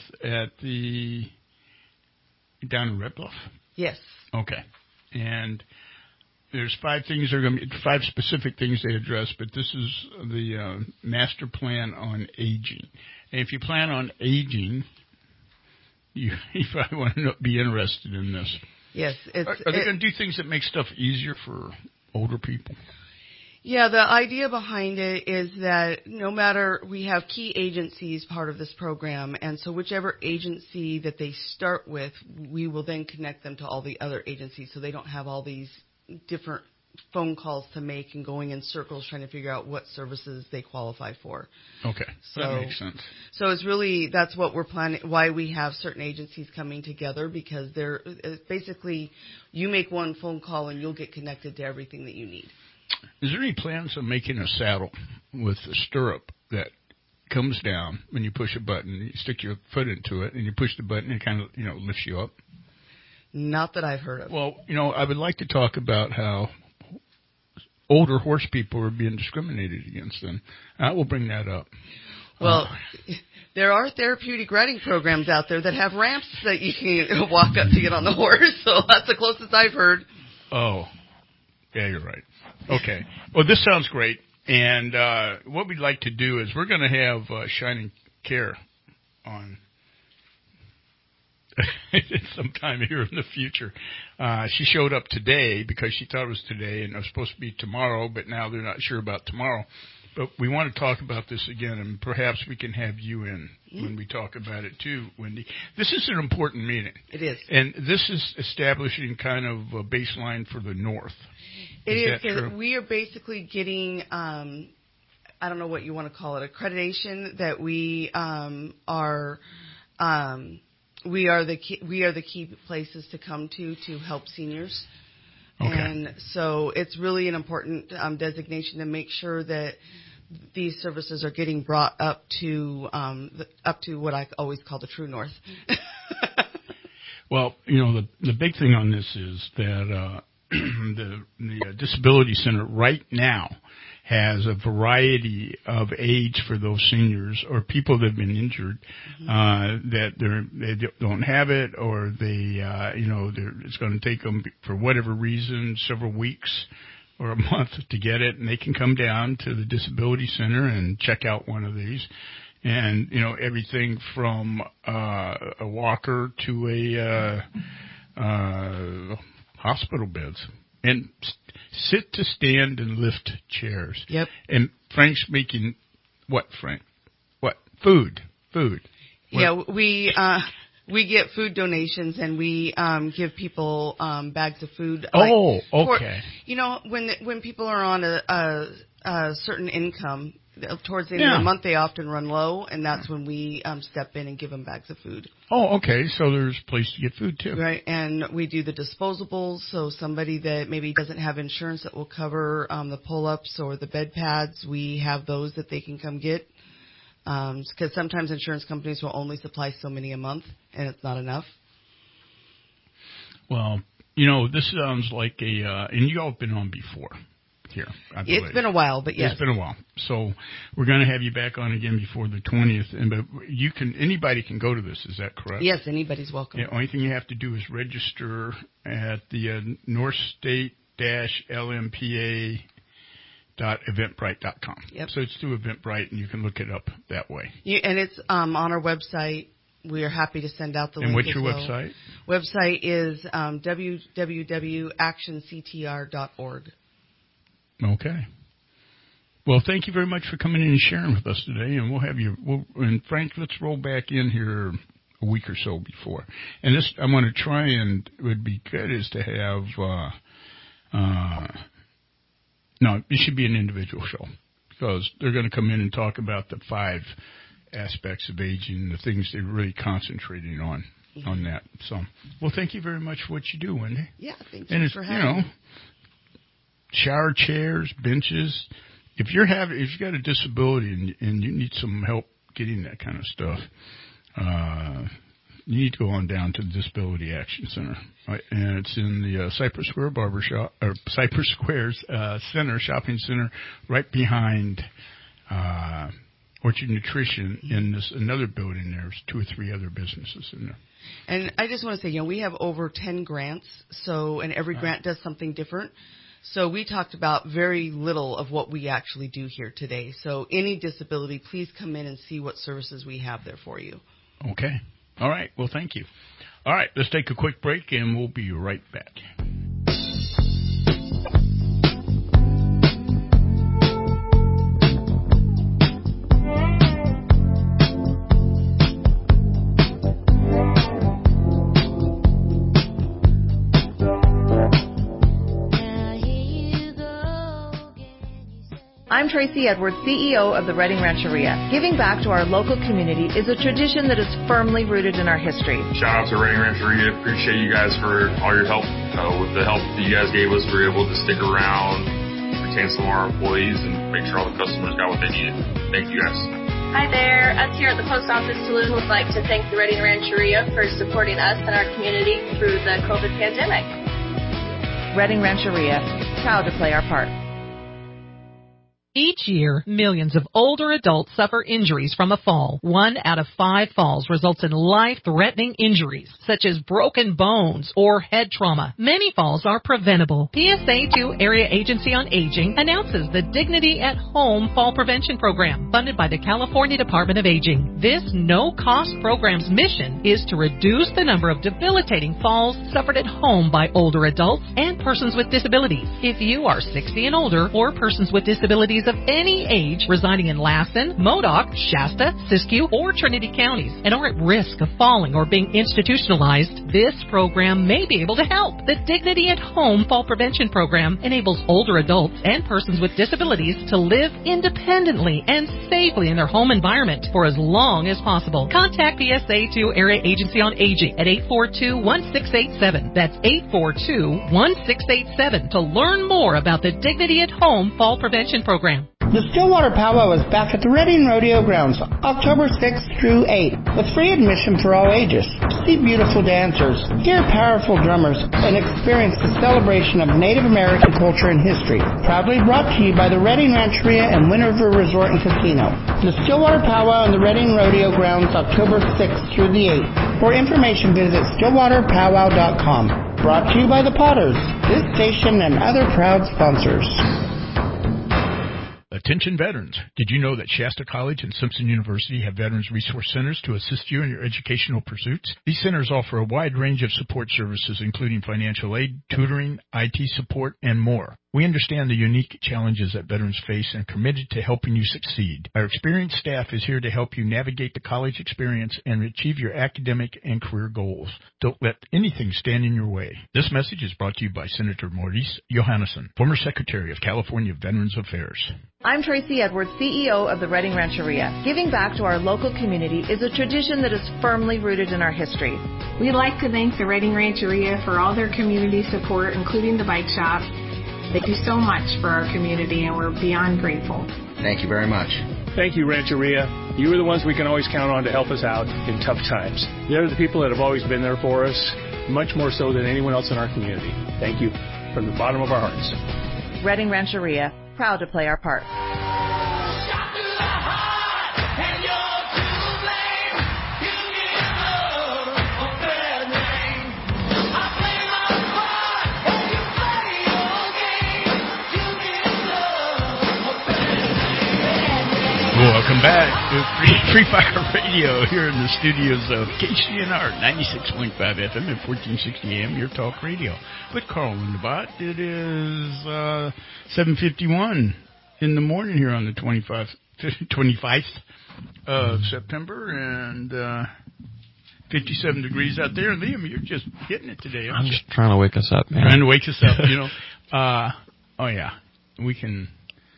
down in Red Bluff. Yes. Okay. And there's 5 things. There are going to be 5 specific things they address, but this is the master plan on aging. And if you plan on aging, you probably want to be interested in this. Yes. Are they going to do things that make stuff easier for older people? Yeah, the idea behind it is that no matter, we have key agencies part of this program, and so whichever agency that they start with, we will then connect them to all the other agencies so they don't have all these different phone calls to make and going in circles trying to figure out what services they qualify for. Okay, that makes sense. So it's really, that's what we're planning, why we have certain agencies coming together, because they're basically, you make one phone call and you'll get connected to everything that you need. Is there any plans on making a saddle with a stirrup that comes down when you push a button? You stick your foot into it and you push the button and it kind of, lifts you up? Not that I've heard of. Well, I would like to talk about how older horse people are being discriminated against, and I will bring that up. Well, there are therapeutic riding programs out there that have ramps that you can walk up to get on the horse, so that's the closest I've heard. Oh, yeah, you're right. Okay. Well, this sounds great, and what we'd like to do is we're going to have Shining Care on sometime here in the future. She showed up today because she thought it was today, and it was supposed to be tomorrow, but now they're not sure about tomorrow. But we want to talk about this again, and perhaps we can have you in when we talk about it too, Wendy. This is an important meeting. It is. And this is establishing kind of a baseline for the North. It is, because we are basically getting, I don't know what you want to call it, accreditation that we are the key places to come to help seniors. Okay. And so it's really an important designation to make sure that these services are getting brought up to what I always call the true north. Well, the big thing on this is that the Disability Center right now has a variety of age for those seniors or people that have been injured, that they don't have it, or it's going to take them for whatever reason several weeks or a month to get it, and they can come down to the Disability Center and check out one of these. And, everything from a walker to a hospital beds. And sit to stand and lift chairs. Yep. And Frank's making what, Frank? What? Food. Yeah, we get food donations, and we give people bags of food. Oh, okay. When people are on a certain income, towards the end of the month, they often run low, and that's when we step in and give them bags of food. Oh, okay. So there's a place to get food, too. Right, and we do the disposables, so somebody that maybe doesn't have insurance that will cover the pull-ups or the bed pads, we have those that they can come get. Because sometimes insurance companies will only supply so many a month, and it's not enough. Well, this sounds like and you all have been on before. Here, I believe. It's been a while, but yes. It's been a while. So we're going to have you back on again before the 20th. But anybody can go to this. Is that correct? Yes, anybody's welcome. The only thing you have to do is register at the northstate-lmpa.eventbrite.com. Yep. So it's through Eventbrite, and you can look it up that way. And it's on our website. We are happy to send out the link. And what's your website? Website is www.actionctr.org. Okay. Well, thank you very much for coming in and sharing with us today, and we'll have you. And Frank, let's roll back in here a week or so before. And this, I want to try, and it would be good is to have. No, it should be an individual show because they're going to come in and talk about the 5 aspects of aging, the things they're really concentrating on that. So, well, thank you very much for what you do, Wendy. Yeah, thank you for having me. Shower chairs, benches. If you've got a disability and you need some help getting that kind of stuff, you need to go on down to the Disability Action Center, right? And it's in the Cypress Square Cypress Squares Center, shopping center, right behind Orchard Nutrition. In this another building, there's 2 or 3 other businesses in there. And I just want to say, we have over 10 grants, and every grant does something different. So we talked about very little of what we actually do here today. So any disability, please come in and see what services we have there for you. Okay. All right. Well, thank you. All right. Let's take a quick break, and we'll be right back. I'm Tracy Edwards, CEO of the Redding Rancheria. Giving back to our local community is a tradition that is firmly rooted in our history. Shout out to Redding Rancheria. Appreciate you guys for all your help. With the help that you guys gave us, we were able to stick around, retain some of our employees, and make sure all the customers got what they needed. Thank you guys. Hi there. Us here at the Post Office Saloon would like to thank the Redding Rancheria for supporting us and our community through the COVID pandemic. Redding Rancheria, proud to play our part. Each year, millions of older adults suffer injuries from a fall. 1 out of 5 falls results in life-threatening injuries, such as broken bones or head trauma. Many falls are preventable. PSA 2 Area Agency on Aging announces the Dignity at Home Fall Prevention Program, funded by the California Department of Aging. This no-cost program's mission is to reduce the number of debilitating falls suffered at home by older adults and persons with disabilities. If you are 60 and older or persons with disabilities of any age residing in Lassen, Modoc, Shasta, Siskiyou, or Trinity counties and are at risk of falling or being institutionalized, this program may be able to help. The Dignity at Home Fall Prevention Program enables older adults and persons with disabilities to live independently and safely in their home environment for as long as possible. Contact PSA2 Area Agency on Aging at 842-1687. That's 842-1687 to learn more about the Dignity at Home Fall Prevention Program. The Stillwater Powwow is back at the Reading Rodeo Grounds, October 6th through 8th, with free admission for all ages. See beautiful dancers, hear powerful drummers, and experience the celebration of Native American culture and history. Proudly brought to you by the Reading Rancheria and Wind River Resort and Casino. The Stillwater Powwow and the Reading Rodeo Grounds, October 6th through the 8th. For information, visit stillwaterpowwow.com. Brought to you by the Potters, this station and other proud sponsors. Attention veterans. Did you know that Shasta College and Simpson University have Veterans Resource Centers to assist you in your educational pursuits? These centers offer a wide range of support services, including financial aid, tutoring, IT support, and more. We understand the unique challenges that veterans face and are committed to helping you succeed. Our experienced staff is here to help you navigate the college experience and achieve your academic and career goals. Don't let anything stand in your way. This message is brought to you by Senator Maurice Johannesson, former Secretary of California Veterans Affairs. I'm Tracy Edwards, CEO of the Reading Rancheria. Giving back to our local community is a tradition that is firmly rooted in our history. We'd like to thank the Reading Rancheria for all their community support, including the bike shop. They do so much for our community, and we're beyond grateful. Thank you very much. Thank you, Rancheria. You are the ones we can always count on to help us out in tough times. They're the people that have always been there for us, much more so than anyone else in our community. Thank you from the bottom of our hearts. Reading Rancheria, proud to play our part. Welcome back to Free Fire Radio here in the studios of KCNR 96.5 FM and 1460 AM, your talk radio. With Carl Lindebot, it is 7:51 in the morning here on the 25th of September, and 57 degrees out there. Liam, you're just hitting it today, aren't you? I'm just trying to wake us up, man. Trying to wake us up, you know. Oh, yeah. We can...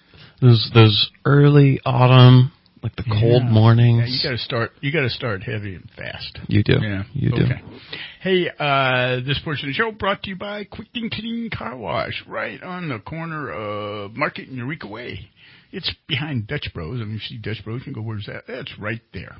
Those early autumn, like the cold mornings. Yeah, you gotta start heavy and fast. You do. Yeah. You do. Okay. Hey, this portion of the show brought to you by Quick and Clean Car Wash, right on the corner of Market and Eureka Way. It's behind Dutch Bros. I mean, you see Dutch Bros, you can go, where's that? That's right there.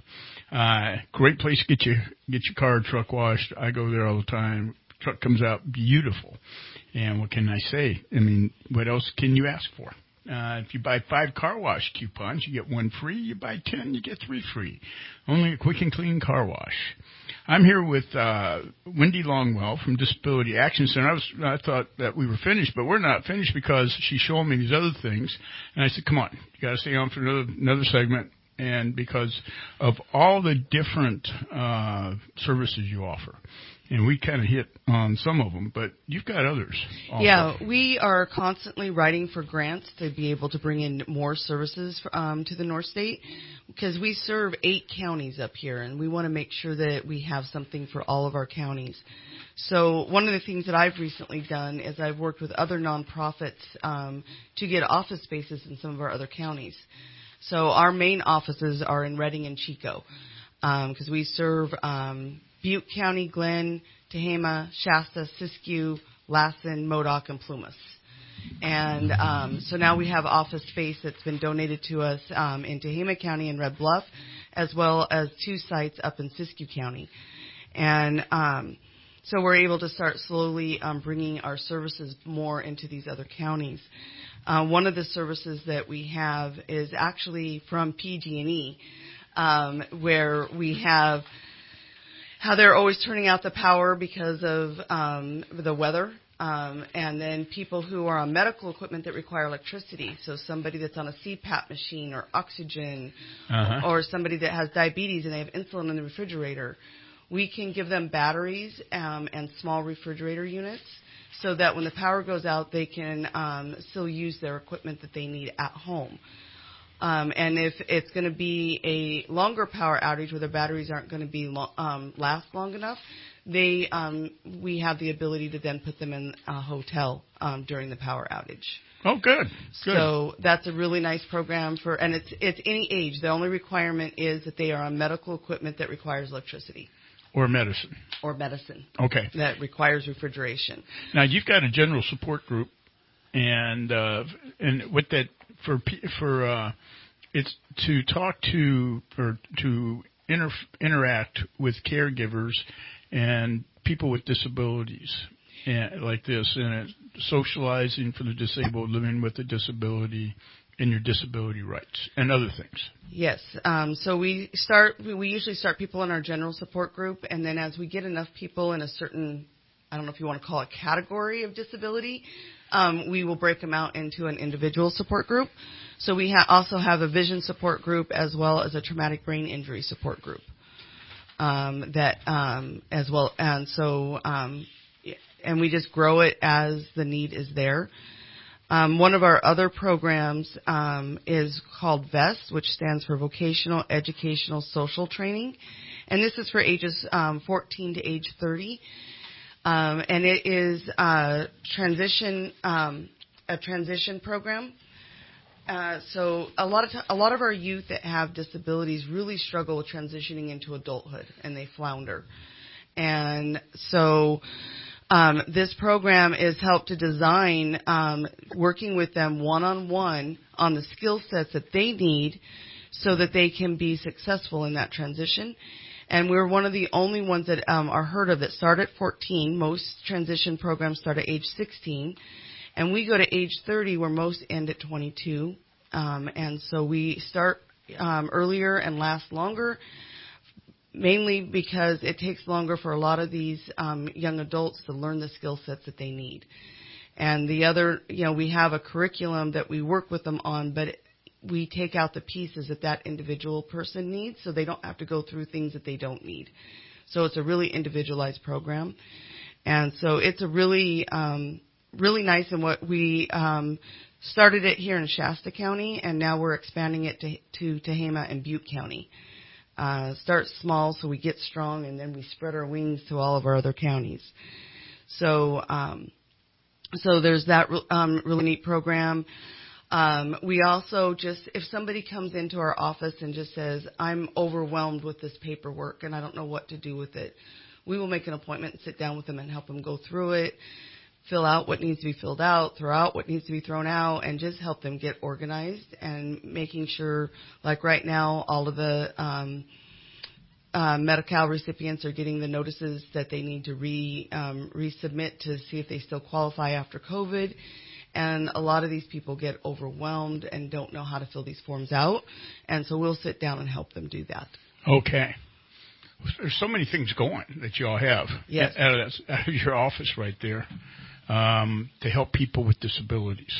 Great place to get your car or truck washed. I go there all the time. Truck comes out beautiful. And what can I say? I mean, what else can you ask for? If you buy 5 car wash coupons, you get 1 free. You buy 10, you get 3 free. Only a Quick and Clean Car Wash. I'm here with Wendy Longwell from Disability Action Center. I thought that we were finished, but we're not finished because she's showing me these other things. And I said, come on, you got to stay on for another segment. And because of all the different services you offer. And we kind of hit on some of them, but you've got others also. Yeah, we are constantly writing for grants to be able to bring in more services to the North State, because we serve 8 counties up here, and we want to make sure that we have something for all of our counties. So one of the things that I've recently done is I've worked with other nonprofits to get office spaces in some of our other counties. So our main offices are in Reading and Chico, because we serve Butte County, Glenn, Tehama, Shasta, Siskiyou, Lassen, Modoc, and Plumas. And so now we have office space that's been donated to us in Tehama County and Red Bluff, as well as 2 sites up in Siskiyou County. And so we're able to start slowly bringing our services more into these other counties. One of the services that we have is actually from PG&E, where we have how they're always turning out the power because of the weather, and then people who are on medical equipment that require electricity. So somebody that's on a CPAP machine or oxygen, or somebody that has diabetes and they have insulin in the refrigerator. We can give them batteries and small refrigerator units so that when the power goes out, they can still use their equipment that they need at home. And if it's going to be a longer power outage where the batteries aren't going to be last long enough, we have the ability to then put them in a hotel during the power outage. Oh, good. So that's a really nice program and it's any age. The only requirement is that they are on medical equipment that requires electricity. Or medicine. Okay. That requires refrigeration. Now you've got a general support group, and with that for it's to talk to or to interact with caregivers and people with disabilities like this, and socializing for the disabled, living with a disability, and your disability rights and other things. Yes. So we usually start people in our general support group, and then as we get enough people in a certain, I don't know if you want to call it category of disability, we will break them out into an individual support group. So we also have a vision support group as well as a traumatic brain injury support group. As well, and we just grow it as the need is there. One of our other programs is called VEST, which stands for Vocational Educational Social Training, and this is for ages 14 to age 30, and it is a transition program. So a lot of our youth that have disabilities really struggle with transitioning into adulthood, and they flounder. And so this program is helped to design working with them one-on-one on the skill sets that they need so that they can be successful in that transition. And we're one of the only ones that are heard of that start at 14. Most transition programs start at age 16. And we go to age 30 where most end at 22. And so we start earlier and last longer, mainly because it takes longer for a lot of these young adults to learn the skill sets that they need. And the other, we have a curriculum that we work with them on, but we take out the pieces that individual person needs so they don't have to go through things that they don't need. So it's a really individualized program. And so it's a really nice, and what we started it here in Shasta County, and now we're expanding it to Tehama and Butte County. Start small so we get strong, and then we spread our wings to all of our other counties. So there's that really neat program. We also if somebody comes into our office and just says, I'm overwhelmed with this paperwork and I don't know what to do with it, we will make an appointment and sit down with them and help them go through it, fill out what needs to be filled out, throw out what needs to be thrown out, and just help them get organized and making sure, like right now, all of the Medi-Cal recipients are getting the notices that they need to resubmit to see if they still qualify after COVID. And a lot of these people get overwhelmed and don't know how to fill these forms out. And so we'll sit down and help them do that. Okay. There's so many things going that you all have out of your office right there to help people with disabilities.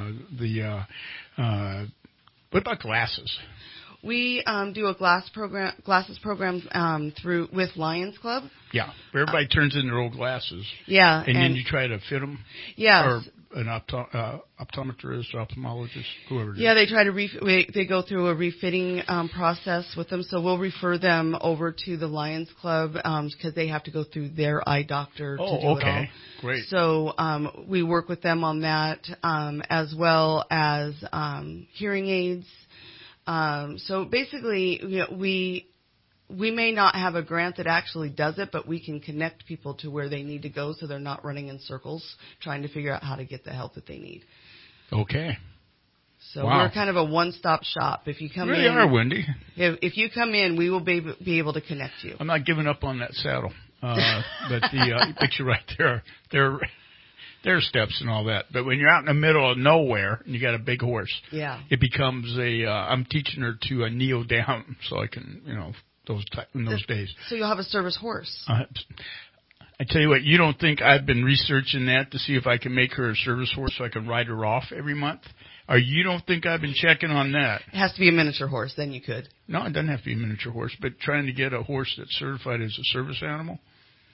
What about glasses? We do a glasses program with Lions Club. Yeah, everybody turns in their old glasses. Yeah, and then you try to fit them. Yeah, or an optometrist, ophthalmologist, whoever it is. Yeah, they try to they go through a refitting process with them. So we'll refer them over to the Lions Club because they have to go through their eye doctor to do it all. Great. So we work with them on that as well as hearing aids. So basically, we may not have a grant that actually does it, but we can connect people to where they need to go so they're not running in circles trying to figure out how to get the help that they need. Okay. So we're kind of a one-stop shop. If you come in, are, Wendy. If you come in, we will be able to connect you. I'm not giving up on that saddle, but the picture right there are steps and all that. But when you're out in the middle of nowhere and you got a big horse, it becomes I'm teaching her to kneel down so I can, in those days. So you'll have a service horse. I tell you what, you don't think I've been researching that to see if I can make her a service horse so I can ride her off every month? Or you don't think I've been checking on that? It has to be a miniature horse, then you could. No, it doesn't have to be a miniature horse, but trying to get a horse that's certified as a service animal.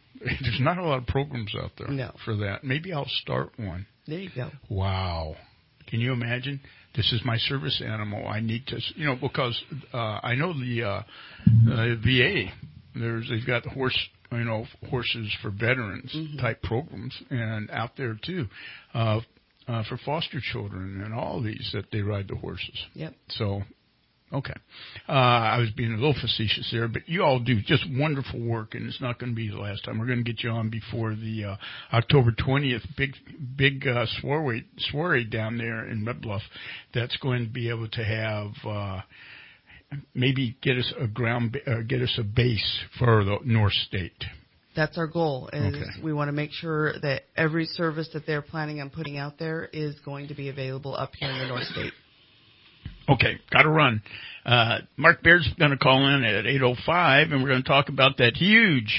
There's not a lot of programs out there for that. Maybe I'll start one. There you go. Wow. Can you imagine? This is my service animal. I need to, because I know the VA, they've got horses for veterans type programs, and out there too, for foster children and all these that they ride the horses. Yep. So, okay. I was being a little facetious there, but you all do just wonderful work, and it's not going to be the last time. We're going to get you on before the October 20th big soiree down there in Red Bluff. That's going to be able to have maybe get us a base for the North State. That's our goal. We want to make sure that every service that they're planning on putting out there is going to be available up here in the North State. Okay, got to run. Mark Baird's going to call in at 8:05, and we're going to talk about that huge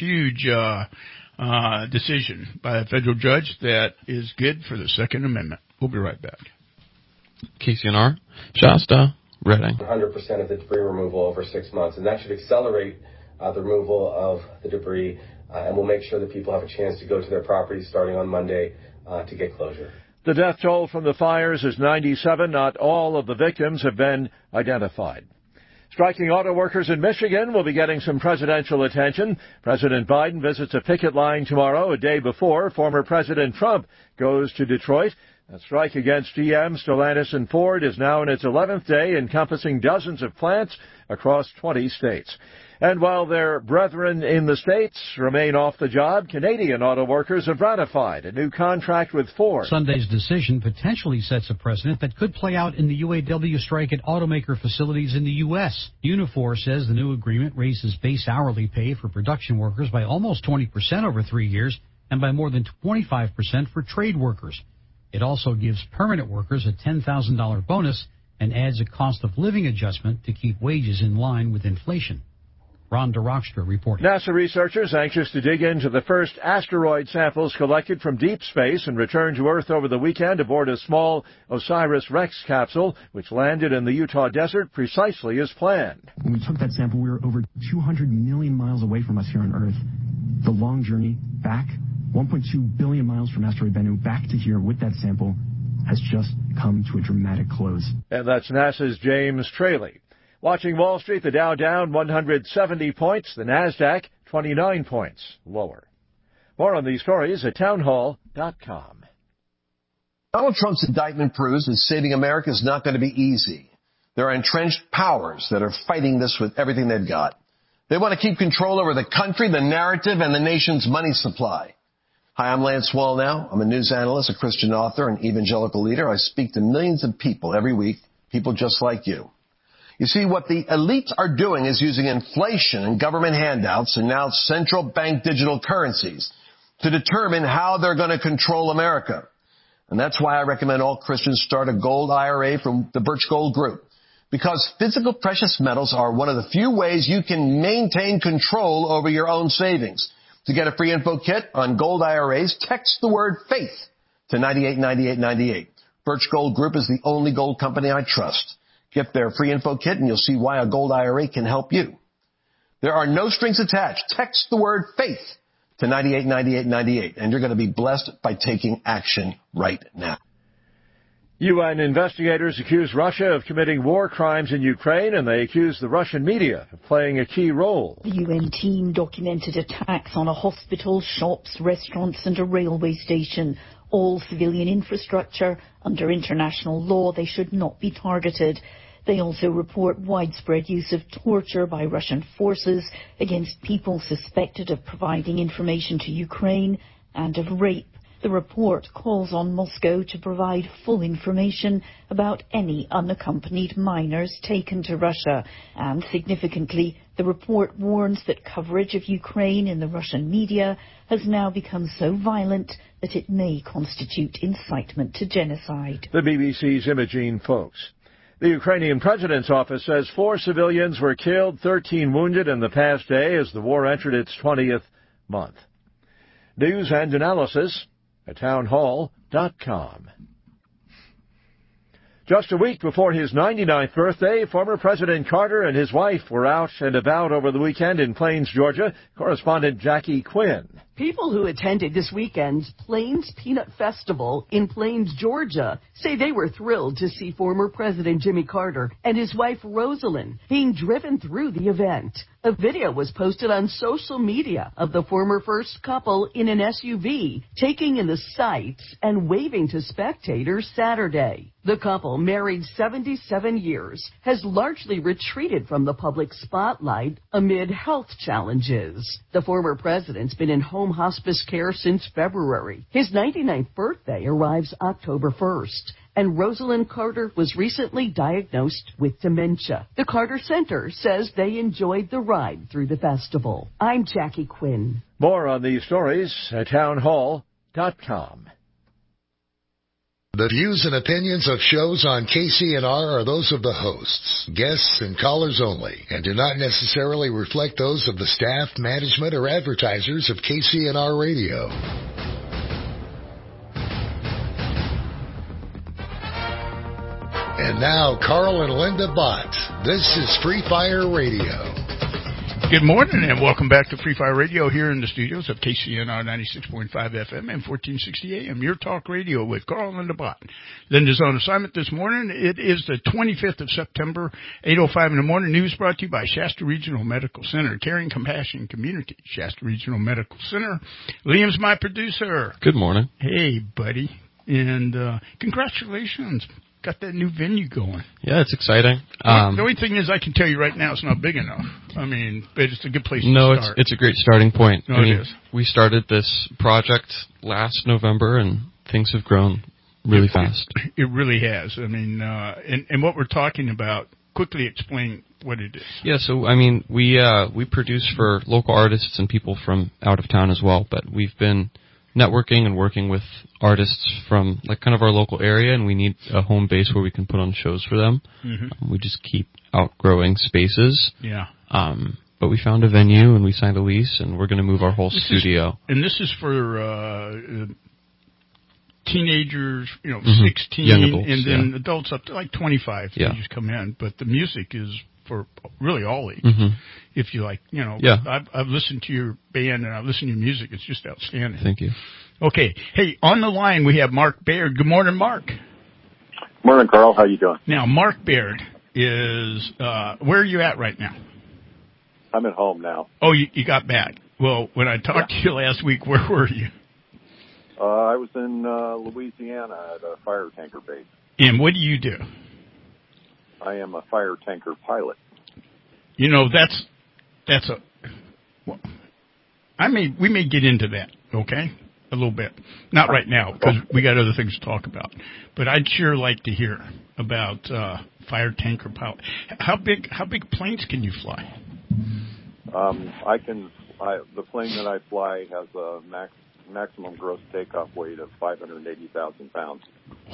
decision by a federal judge that is good for the Second Amendment. We'll be right back. KCNR, Shasta, Reading. 100% of the debris removal over 6 months, and that should accelerate the removal of the debris, and we'll make sure that people have a chance to go to their properties starting on Monday to get closure. The death toll from the fires is 97. Not all of the victims have been identified. Striking auto workers in Michigan will be getting some presidential attention. President Biden visits a picket line tomorrow, a day before former President Trump goes to Detroit. A strike against GM, Stellantis, and Ford is now in its 11th day, encompassing dozens of plants across 20 states. And while their brethren in the States remain off the job, Canadian auto workers have ratified a new contract with Ford. Sunday's decision potentially sets a precedent that could play out in the UAW strike at automaker facilities in the U.S. Unifor says the new agreement raises base hourly pay for production workers by almost 20% over 3 years and by more than 25% for trade workers. It also gives permanent workers a $10,000 bonus and adds a cost of living adjustment to keep wages in line with inflation. Ron DeRockstra reporting. NASA researchers anxious to dig into the first asteroid samples collected from deep space and returned to Earth over the weekend aboard a small OSIRIS-REx capsule, which landed in the Utah desert precisely as planned. When we took that sample, we were over 200 million miles away from us here on Earth. The long journey back, 1.2 billion miles from asteroid Bennu back to here with that sample, has just come to a dramatic close. And that's NASA's James Traley. Watching Wall Street, the Dow down 170 points, the NASDAQ 29 points lower. More on these stories at townhall.com. Donald Trump's indictment proves that saving America is not going to be easy. There are entrenched powers that are fighting this with everything they've got. They want to keep control over the country, the narrative, and the nation's money supply. Hi, I'm Lance Wallnau. I'm a news analyst, a Christian author, and evangelical leader. I speak to millions of people every week, people just like you. You see, what the elites are doing is using inflation and government handouts and now central bank digital currencies to determine how they're going to control America. And that's why I recommend all Christians start a gold IRA from the Birch Gold Group. Because physical precious metals are one of the few ways you can maintain control over your own savings. To get a free info kit on gold IRAs, text the word faith to 989898. Birch Gold Group is the only gold company I trust. Get their free info kit and you'll see why a gold IRA can help you. There are no strings attached. Text the word faith to 989898 and you're going to be blessed by taking action right now. UN investigators accuse Russia of committing war crimes in Ukraine, and they accuse the Russian media of playing a key role. The UN team documented attacks on a hospital, shops, restaurants and a railway station. All civilian infrastructure. Under international law, they should not be targeted. They also report widespread use of torture by Russian forces against people suspected of providing information to Ukraine and of rape. The report calls on Moscow to provide full information about any unaccompanied minors taken to Russia. And significantly, the report warns that coverage of Ukraine in the Russian media has now become so violent that it may constitute incitement to genocide. The BBC's Imogene Folks. The Ukrainian president's office says 4 civilians were killed, 13 wounded in the past day as the war entered its 20th month. News and analysis at townhall.com. Just a week before his 99th birthday, former President Carter and his wife were out and about over the weekend in Plains, Georgia. Correspondent Jackie Quinn. People who attended this weekend's Plains Peanut Festival in Plains, Georgia, say they were thrilled to see former President Jimmy Carter and his wife Rosalind being driven through the event. A video was posted on social media of the former first couple in an SUV taking in the sights and waving to spectators Saturday. The couple, married 77 years, has largely retreated from the public spotlight amid health challenges. The former president's been in home hospice care since February. His 99th birthday arrives October 1st. And Rosalind Carter was recently diagnosed with dementia. The Carter Center says they enjoyed the ride through the festival. I'm Jackie Quinn. More on these stories at townhall.com. The views and opinions of shows on KCNR are those of the hosts, guests, and callers only, and do not necessarily reflect those of the staff, management, or advertisers of KCNR Radio. And now, Carl and Linda Bott. This is Free Fire Radio. Good morning and welcome back to Free Fire Radio here in the studios of KCNR 96.5 FM and 1460 AM. Your talk radio with Carl and Linda Bott. Linda's on assignment this morning. It is the 25th of September, 8:05 in the morning. News brought to you by Shasta Regional Medical Center, Caring Compassion Community. Shasta Regional Medical Center. Liam's my producer. Good morning. Hey, buddy. And congratulations. Got that new venue going. Yeah, it's exciting. The only thing is I can tell you right now it's not big enough. I mean, but it's a good place to start. No, it's a great starting point. No, it is. We started this project last November, and things have grown really fast. It really has. I mean, and what we're talking about, quickly explain what it is. Yeah, so, I mean, we produce for local artists and people from out of town as well, but we've been networking and working with artists from like kind of our local area, and we need a home base where we can put on shows for them. We just keep outgrowing spaces. Yeah. But we found a venue and we signed a lease, and we're going to move our whole studio. And this is for teenagers, 16, young adults, and then adults up to like 25. Yeah. They just come in, but the music is for really all ages. If you like, I've listened to your band and I've listened to your music. It's just outstanding. Thank you. Okay. Hey, on the line we have Mark Baird. Good morning, Mark. Morning, Carl. How you doing? Now, Mark Baird is, where are you at right now? I'm at home now. Oh, you got back. Well, when I talked to you last week, where were you? I was in Louisiana at a fire tanker base. And what do you do? I am a fire tanker pilot. We may get into that, okay? A little bit. Not right now, because we got other things to talk about. But I'd sure like to hear about fire tanker pilot. How big planes can you fly? The plane that I fly has a maximum gross takeoff weight of 580,000 pounds.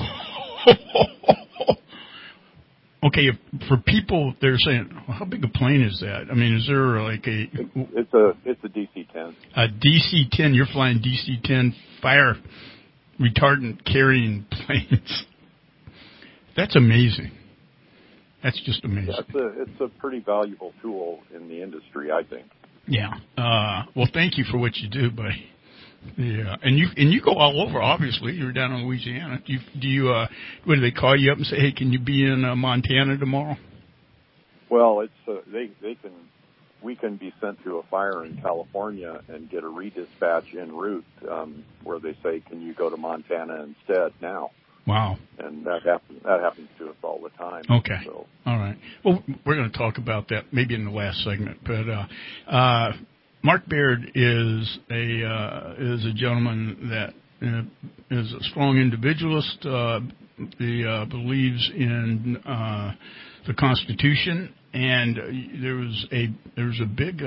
Okay, for people, they're saying, well, how big a plane is that? I mean, is there like It's a DC-10. A DC-10. You're flying DC-10 fire retardant carrying planes. That's amazing. That's just amazing. Yeah, it's a pretty valuable tool in the industry, I think. Yeah. Well, thank you for what you do, buddy. Yeah, and you go all over. Obviously, you're down in Louisiana. What do they call you up and say, hey, can you be in Montana tomorrow? Well, it's we can be sent to a fire in California and get a redispatch en route where they say, can you go to Montana instead now? Wow. And that happens to us all the time. Okay. So. All right. Well, we're going to talk about that maybe in the last segment, but. Mark Baird is a gentleman that is a strong individualist. He believes in the Constitution, and there was a big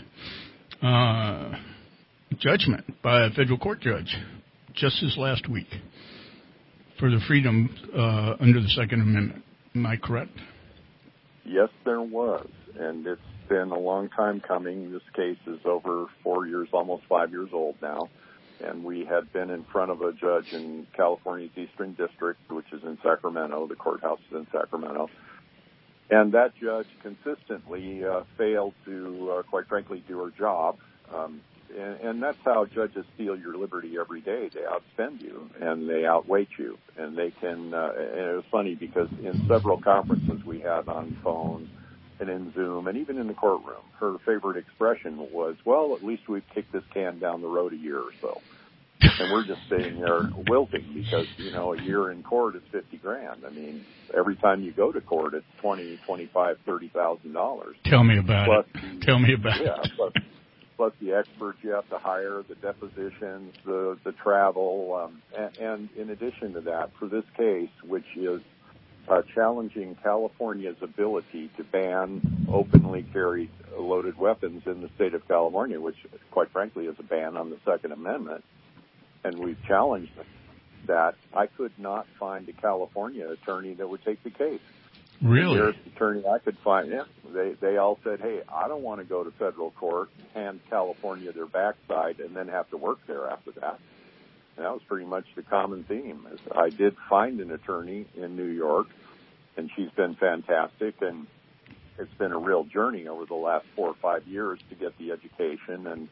judgment by a federal court judge just this last week for the freedom under the Second Amendment. Am I correct? Yes, there was, and it's been a long time coming. This case is over 4 years, almost 5 years old now, and we had been in front of a judge in California's Eastern District, which is in Sacramento. The courthouse is in Sacramento, and that judge consistently failed to, quite frankly, do her job. And that's how judges steal your liberty every day. They outspend you, and they outweight you. And they can, and it was funny because in several conferences we had on phone and in Zoom and even in the courtroom, her favorite expression was, well, at least we've kicked this can down the road a year or so. And we're just sitting there wilting because, a year in court is $50,000. I mean, every time you go to court, it's $20,000, $25,000, $30,000. Tell me about it. Tell me about it. Plus the experts you have to hire, the depositions, the travel, and in addition to that, for this case, which is challenging California's ability to ban openly carried loaded weapons in the state of California, which, quite frankly, is a ban on the Second Amendment, and we've challenged that, I could not find a California attorney that would take the case. Really? The nearest attorney I could find, they all said, hey, I don't want to go to federal court, hand California their backside, and then have to work there after that. And that was pretty much the common theme. I did find an attorney in New York, and she's been fantastic, and it's been a real journey over the last 4 or 5 years to get the education and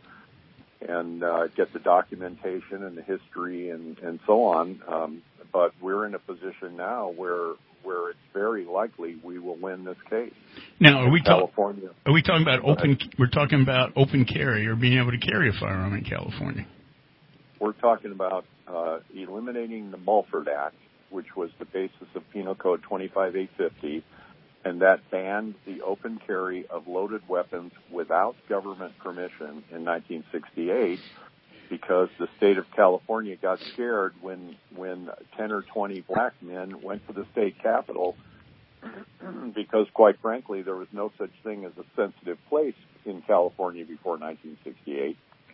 get the documentation and the history and so on. But we're in a position now where it's very likely we will win this case. Now, are we talking about open? We're talking about open carry or being able to carry a firearm in California. We're talking about eliminating the Mulford Act, which was the basis of Penal Code 25850, and that banned the open carry of loaded weapons without government permission in 1968. Because the state of California got scared when 10 or 20 black men went to the state capitol because, quite frankly, there was no such thing as a sensitive place in California before 1968.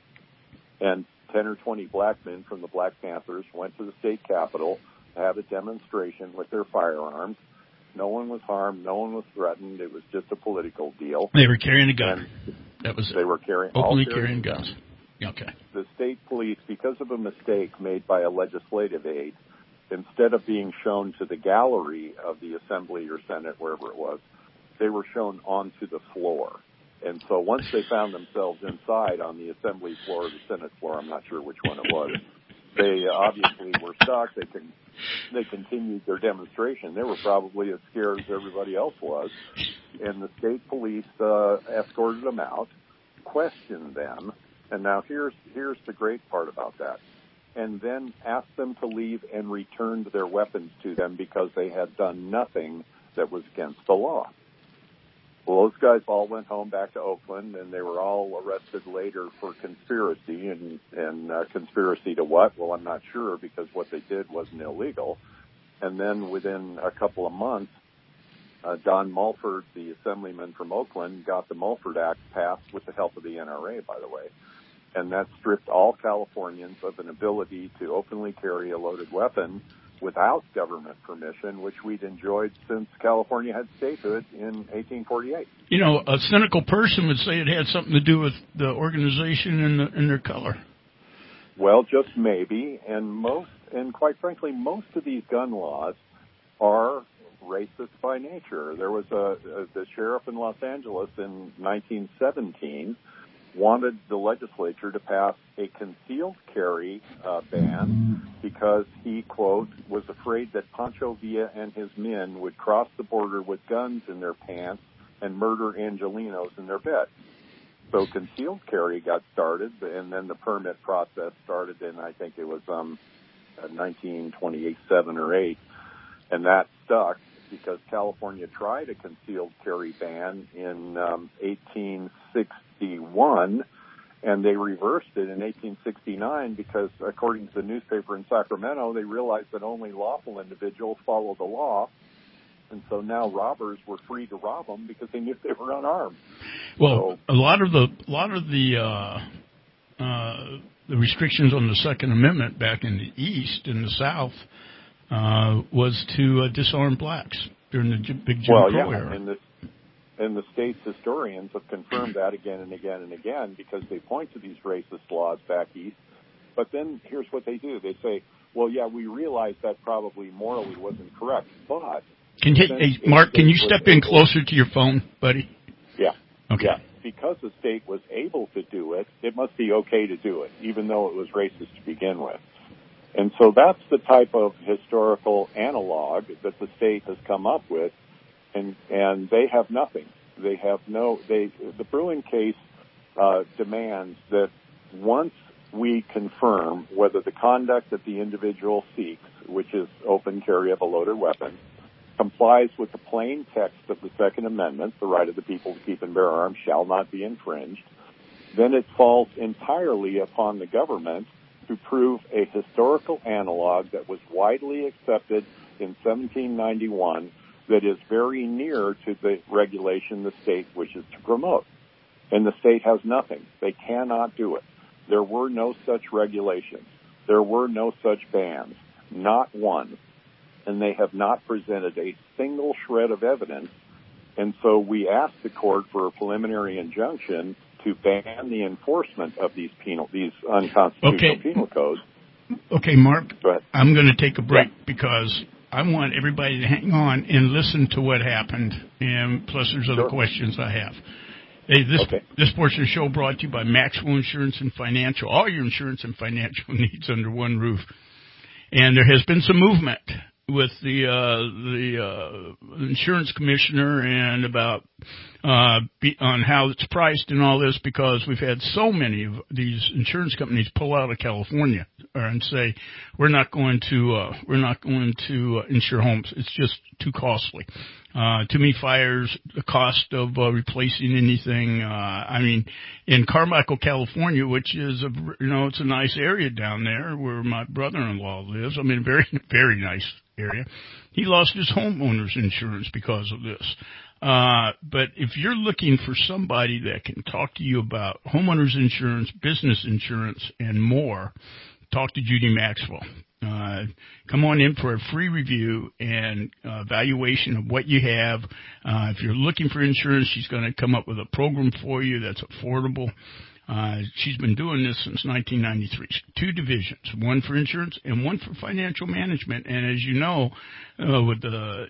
And 10 or 20 black men from the Black Panthers went to the state capitol to have a demonstration with their firearms. No one was harmed. No one was threatened. It was just a political deal. They were carrying a gun. They were openly carrying guns. Okay. The state police, because of a mistake made by a legislative aide, instead of being shown to the gallery of the Assembly or Senate, wherever it was, they were shown onto the floor. And so once they found themselves inside on the Assembly floor or the Senate floor, I'm not sure which one it was, they obviously were stuck. They continued their demonstration. They were probably as scared as everybody else was. And the state police escorted them out, questioned them. And now here's the great part about that. And then asked them to leave and returned their weapons to them because they had done nothing that was against the law. Well, those guys all went home back to Oakland, and they were all arrested later for conspiracy. And conspiracy to what? Well, I'm not sure, because what they did wasn't illegal. And then within a couple of months, Don Mulford, the assemblyman from Oakland, got the Mulford Act passed with the help of the NRA, by the way. And that stripped all Californians of an ability to openly carry a loaded weapon without government permission, which we'd enjoyed since California had statehood in 1848. A cynical person would say it had something to do with the organization and their color. Well, just maybe. And quite frankly, most of these gun laws are racist by nature. There was the sheriff in Los Angeles in 1917 wanted the legislature to pass a concealed carry ban because he, quote, was afraid that Pancho Villa and his men would cross the border with guns in their pants and murder Angelinos in their bed. So concealed carry got started, and then the permit process started in, I think it was 1928, 7 or 8, and that stuck because California tried a concealed carry ban in 1861, and they reversed it in 1869 because, according to the newspaper in Sacramento, they realized that only lawful individuals follow the law, and so now robbers were free to rob them because they knew they were unarmed. Well, a lot of the restrictions on the Second Amendment back in the East, in the South, was to disarm blacks during the big Jim Crow era. And the state's historians have confirmed that again and again and again because they point to these racist laws back east. But then here's what they do. They say, well, yeah, we realize that probably morally wasn't correct, but... Mark, can you step in closer to your phone, buddy? Yeah. Okay. Yeah. because the state was able to do it, it must be okay to do it, even though it was racist to begin with. And so that's the type of historical analog that the state has come up with, and they have nothing. They have the Bruen case demands that once we confirm whether the conduct that the individual seeks, which is open carry of a loaded weapon, complies with the plain text of the Second Amendment, the right of the people to keep and bear arms shall not be infringed, then it falls entirely upon the government to prove a historical analog that was widely accepted in 1791 that is very near to the regulation the state wishes to promote. And the state has nothing. They cannot do it. There were no such regulations. There were no such bans. Not one. And they have not presented a single shred of evidence. And so we asked the court for a preliminary injunction to ban the enforcement of these unconstitutional penal codes. Okay, Mark, I'm going to take a break because I want everybody to hang on and listen to what happened, and plus there's other questions I have. Hey, this portion of the show brought to you by Maxwell Insurance and Financial. All your insurance and financial needs under one roof. And there has been some movement with the insurance commissioner and about on how it's priced and all this, because we've had so many of these insurance companies pull out of California and say we're not going to insure homes. It's just too costly. Too many fires, the cost of replacing anything. I mean, in Carmichael, California, which is it's a nice area down there where my brother-in-law lives. I mean, very, very nice area. He lost his homeowner's insurance because of this. But if you're looking for somebody that can talk to you about homeowner's insurance, business insurance, and more, talk to Judy Maxwell. Come on in for a free review and evaluation of what you have. If you're looking for insurance, she's going to come up with a program for you that's affordable. She's been doing this since 1993. 2 divisions, one for insurance and one for financial management. And as you know, with the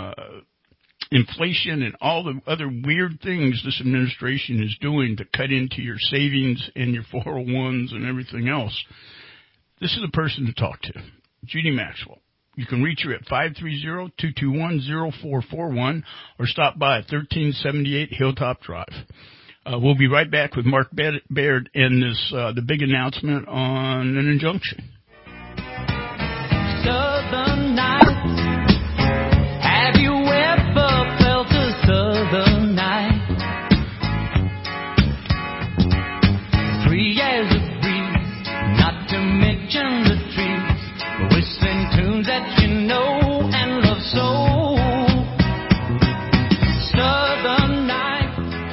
inflation and all the other weird things this administration is doing to cut into your savings and your 401s and everything else, this is the person to talk to, Judy Maxwell. You can reach her at 530-221-0441 or stop by at 1378 Hilltop Drive. We'll be right back with Mark Baird and the big announcement on an injunction. Southern nights, have you ever felt a southern night? Free as a breeze, not to mention the trees, whistling tunes that you know and love so. Southern night.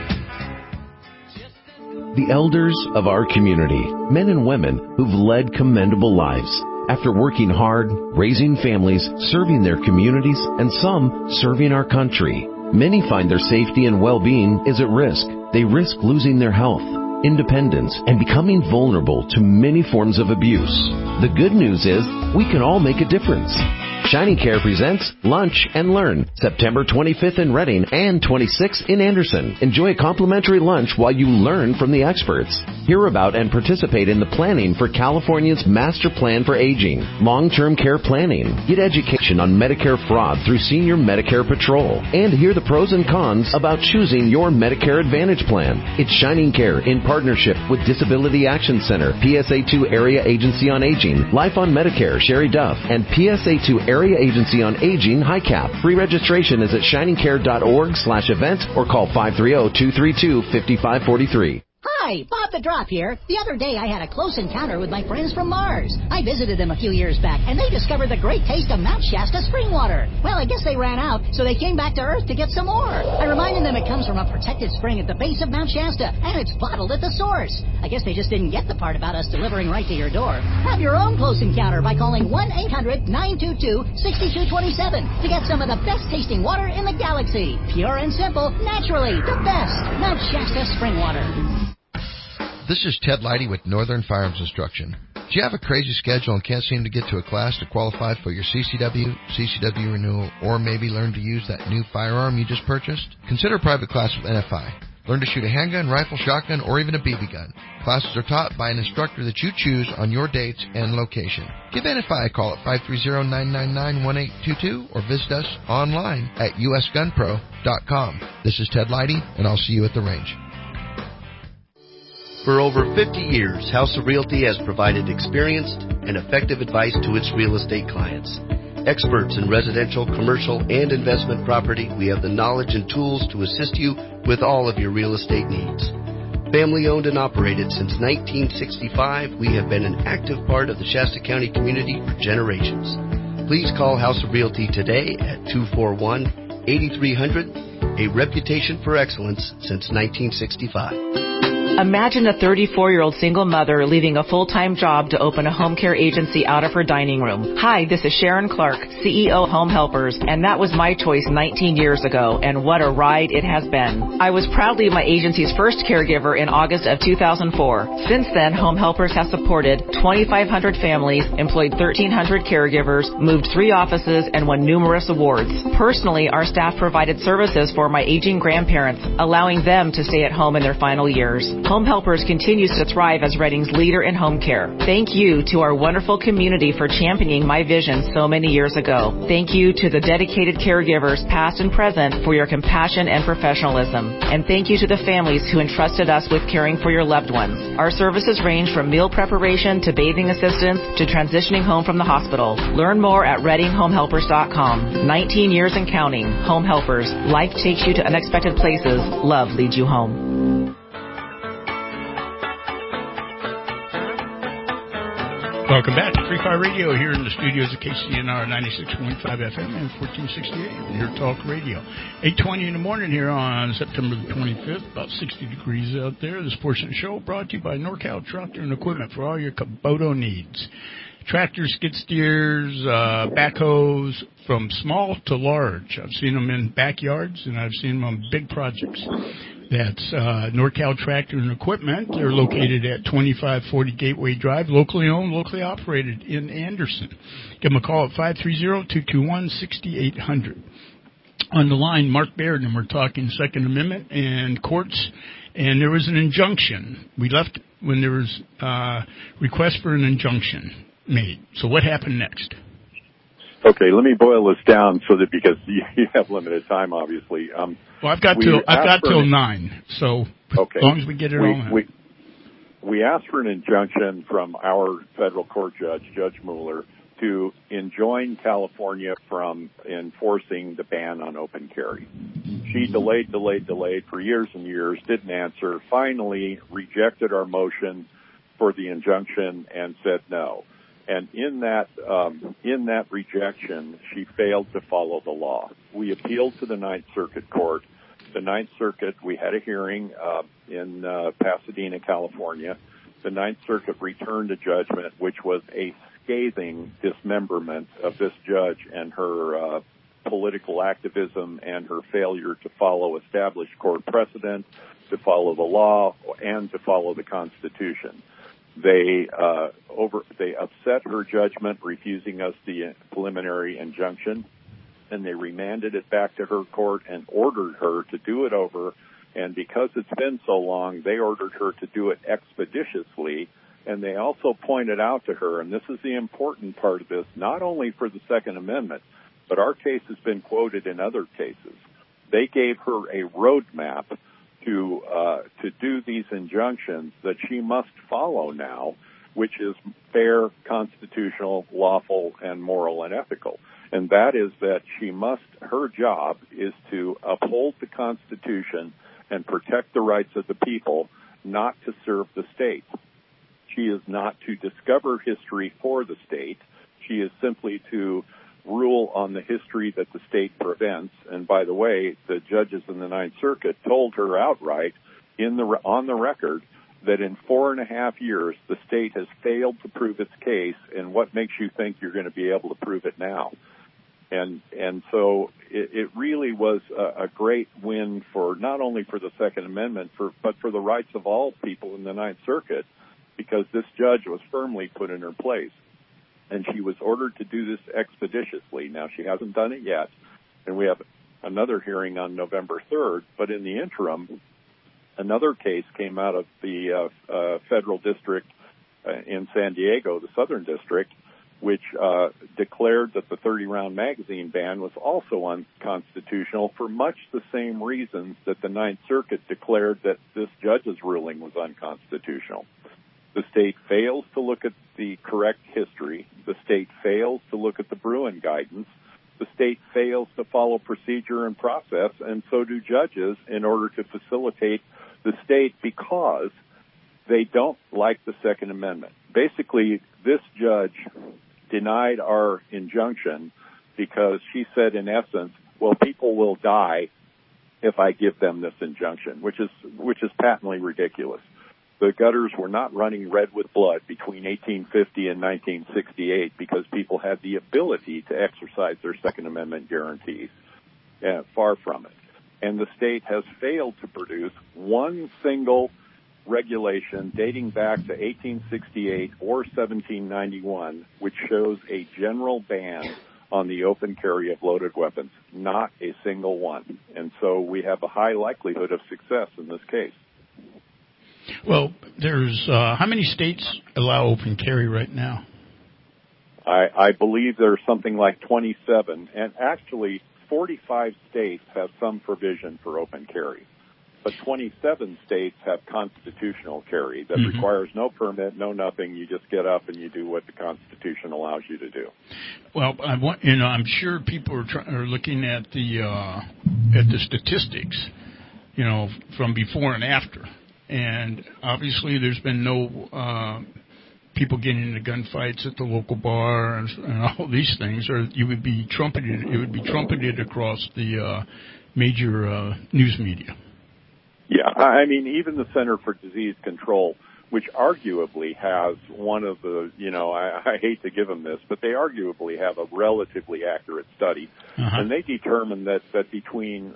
The elders of our community, men and women who've led commendable lives. After working hard, raising families, serving their communities, and some serving our country, many find their safety and well-being is at risk. They risk losing their health, independence, and becoming vulnerable to many forms of abuse. The good news is we can all make a difference. Shining Care presents Lunch and Learn, September 25th in Redding and 26th in Anderson. Enjoy a complimentary lunch while you learn from the experts. Hear about and participate in the planning for California's Master Plan for Aging, long-term care planning. Get education on Medicare fraud through Senior Medicare Patrol. And hear the pros and cons about choosing your Medicare Advantage plan. It's Shining Care in partnership with Disability Action Center, PSA2 Area Agency on Aging, Life on Medicare, Sherry Duff, and PSA2 Area Agency on Aging, HICAP. Free registration is at shiningcare.org/event or call 530-232-5543. Hi, Bob the Drop here. The other day I had a close encounter with my friends from Mars. I visited them a few years back, and they discovered the great taste of Mount Shasta spring water. Well, I guess they ran out, so they came back to Earth to get some more. I reminded them it comes from a protected spring at the base of Mount Shasta, and it's bottled at the source. I guess they just didn't get the part about us delivering right to your door. Have your own close encounter by calling 1-800-922-6227 to get some of the best tasting water in the galaxy. Pure and simple, naturally, the best. Mount Shasta spring water. This is Ted Leidy with Northern Firearms Instruction. Do you have a crazy schedule and can't seem to get to a class to qualify for your CCW renewal, or maybe learn to use that new firearm you just purchased? Consider a private class with NFI. Learn to shoot a handgun, rifle, shotgun, or even a BB gun. Classes are taught by an instructor that you choose on your dates and location. Give NFI a call at 530-999-1822 or visit us online at usgunpro.com. This is Ted Leidy, and I'll see you at the range. For over 50 years, House of Realty has provided experienced and effective advice to its real estate clients. Experts in residential, commercial, and investment property, we have the knowledge and tools to assist you with all of your real estate needs. Family owned and operated since 1965, we have been an active part of the Shasta County community for generations. Please call House of Realty today at 241-8300, a reputation for excellence since 1965. Imagine a 34-year-old single mother leaving a full-time job to open a home care agency out of her dining room. Hi, this is Sharon Clark, CEO of Home Helpers, and that was my choice 19 years ago, and what a ride it has been. I was proudly my agency's first caregiver in August of 2004. Since then, Home Helpers has supported 2,500 families, employed 1,300 caregivers, moved 3 offices, and won numerous awards. Personally, our staff provided services for my aging grandparents, allowing them to stay at home in their final years. Home Helpers continues to thrive as Reading's leader in home care. Thank you to our wonderful community for championing my vision so many years ago. Thank you to the dedicated caregivers, past and present, for your compassion and professionalism. And thank you to the families who entrusted us with caring for your loved ones. Our services range from meal preparation to bathing assistance to transitioning home from the hospital. Learn more at ReadingHomeHelpers.com. 19 years and counting. Home Helpers. Life takes you to unexpected places. Love leads you home. Welcome back to Free Fire Radio here in the studios of KCNR 96.5 FM and 1468 Your Talk Radio. 8:20 in the morning here on September the 25th, about 60 degrees out there. This portion of the show brought to you by NorCal Tractor and Equipment for all your Kubota needs. Tractors, skid steers, backhoes, from small to large. I've seen them in backyards and I've seen them on big projects. That's NorCal Tractor and Equipment. They're located at 2540 Gateway Drive, locally owned, locally operated in Anderson. Give them a call at 530-221-6800. On the line, Mark Baird, and we're talking Second Amendment and courts, and there was an injunction. We left when there was a request for an injunction made. So what happened next? Okay, let me boil this down so that because you have limited time, obviously. Well, I've got till 9, so okay. As long as we get it all in. We asked for an injunction from our federal court judge, Judge Mueller, to enjoin California from enforcing the ban on open carry. She delayed for years and years, didn't answer, finally rejected our motion for the injunction and said no. And in that rejection, she failed to follow the law. We appealed to the Ninth Circuit Court. The Ninth Circuit, we had a hearing in Pasadena, California. The Ninth Circuit returned a judgment which was a scathing dismemberment of this judge and her political activism and her failure to follow established court precedent, to follow the law, and to follow the Constitution. They upset her judgment, refusing us the preliminary injunction, and they remanded it back to her court and ordered her to do it over. And because it's been so long, they ordered her to do it expeditiously. And they also pointed out to her, and this is the important part of this, not only for the Second Amendment, but our case has been quoted in other cases. They gave her a roadmap to do these injunctions that she must follow now, which is fair, constitutional, lawful, and moral and ethical. And that is that her job is to uphold the Constitution and protect the rights of the people, not to serve the state. She is not to discover history for the state. She is simply to rule on the history that the state prevents. And by the way, the judges in the Ninth Circuit told her outright on the record that in 4.5 years, the state has failed to prove its case. And what makes you think you're going to be able to prove it now? And so it really was a great win for not only for the Second Amendment, but for the rights of all people in the Ninth Circuit, because this judge was firmly put in her place. And she was ordered to do this expeditiously. Now, she hasn't done it yet, and we have another hearing on November 3rd. But in the interim, Another case came out of the federal district in San Diego, the Southern District, which declared that the 30-round magazine ban was also unconstitutional for much the same reasons that the Ninth Circuit declared that this judge's ruling was unconstitutional. The state fails to look at the correct history. The state fails to look at the Bruin guidance. The state fails to follow procedure and process, and so do judges in order to facilitate the state because they don't like the Second Amendment. Basically, this judge denied our injunction because she said, in essence, well, people will die if I give them this injunction, which is patently ridiculous. The gutters were not running red with blood between 1850 and 1968 because people had the ability to exercise their Second Amendment guarantees. Far from it. And the state has failed to produce one single regulation dating back to 1868 or 1791, which shows a general ban on the open carry of loaded weapons. Not a single one. And so we have a high likelihood of success in this case. Well, there's how many states allow open carry right now? I believe there's something like 27, and actually 45 states have some provision for open carry. But 27 states have constitutional carry that requires no permit, no nothing. You just get up and you do what the Constitution allows you to do. Well, I'm sure people are looking at the statistics, from before and after. And obviously, there's been no people getting into gunfights at the local bar and all these things, or it would be trumpeted across the major news media. Yeah, I mean, even the Center for Disease Control, which arguably has one of the, I hate to give them this, but they arguably have a relatively accurate study. And they determined that between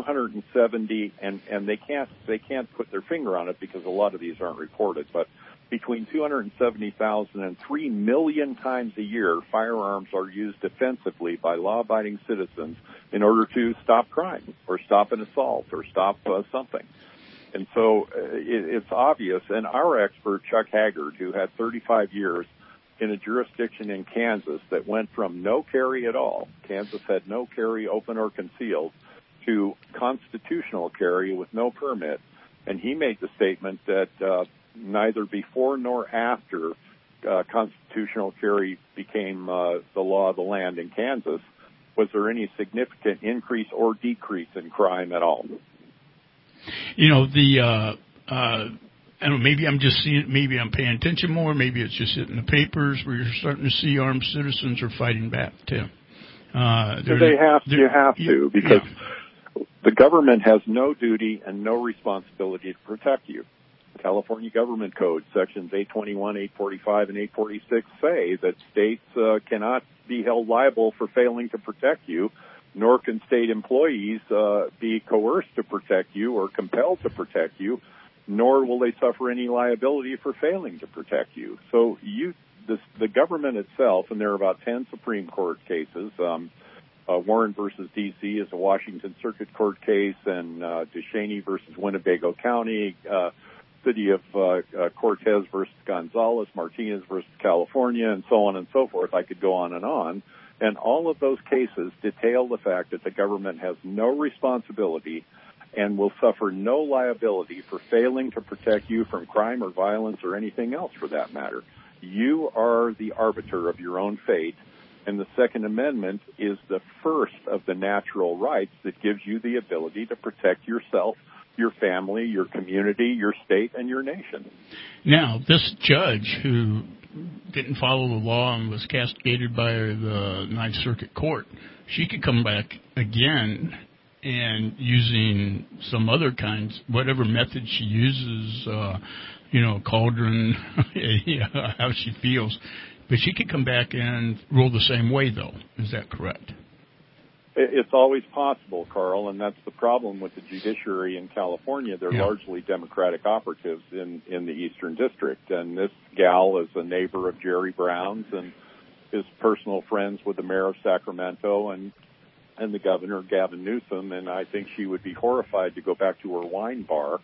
270 and they can't put their finger on it because a lot of these aren't reported, but between 270,000 and 3 million times a year, firearms are used defensively by law-abiding citizens in order to stop crime or stop an assault or stop something. And so it's obvious. And our expert, Chuck Haggard, who had 35 years in a jurisdiction in Kansas that went from no carry at all, Kansas had no carry, open or concealed, to constitutional carry with no permit. And he made the statement that neither before nor after constitutional carry became the law of the land in Kansas was there any significant increase or decrease in crime at all. Maybe I'm just seeing, maybe I'm paying attention more, maybe it's just hitting the papers where you're starting to see armed citizens are fighting back too. You have to, because the government has no duty and no responsibility to protect you. California Government Code, sections 821, 845, and 846 say that states cannot be held liable for failing to protect you, nor can state employees be coerced to protect you or compelled to protect you, nor will they suffer any liability for failing to protect you. So the government itself, and there are about 10 Supreme Court cases, Warren versus D.C. is a Washington Circuit Court case, and Ducheney versus Winnebago County, City of Cortez versus Gonzalez, Martinez versus California, and so on and so forth. I could go on. And all of those cases detail the fact that the government has no responsibility and will suffer no liability for failing to protect you from crime or violence or anything else for that matter. You are the arbiter of your own fate, and the Second Amendment is the first of the natural rights that gives you the ability to protect yourself, your family, your community, your state, and your nation. Now, this judge who didn't follow the law and was castigated by the Ninth Circuit Court, she could come back again and using some other kinds, whatever method she uses, cauldron, how she feels. But she could come back and rule the same way, though. Is that correct? It's always possible, Carl, and that's the problem with the judiciary in California. They're largely Democratic operatives in the Eastern District. And this gal is a neighbor of Jerry Brown's and is personal friends with the mayor of Sacramento and the governor, Gavin Newsom. And I think she would be horrified to go back to her wine bar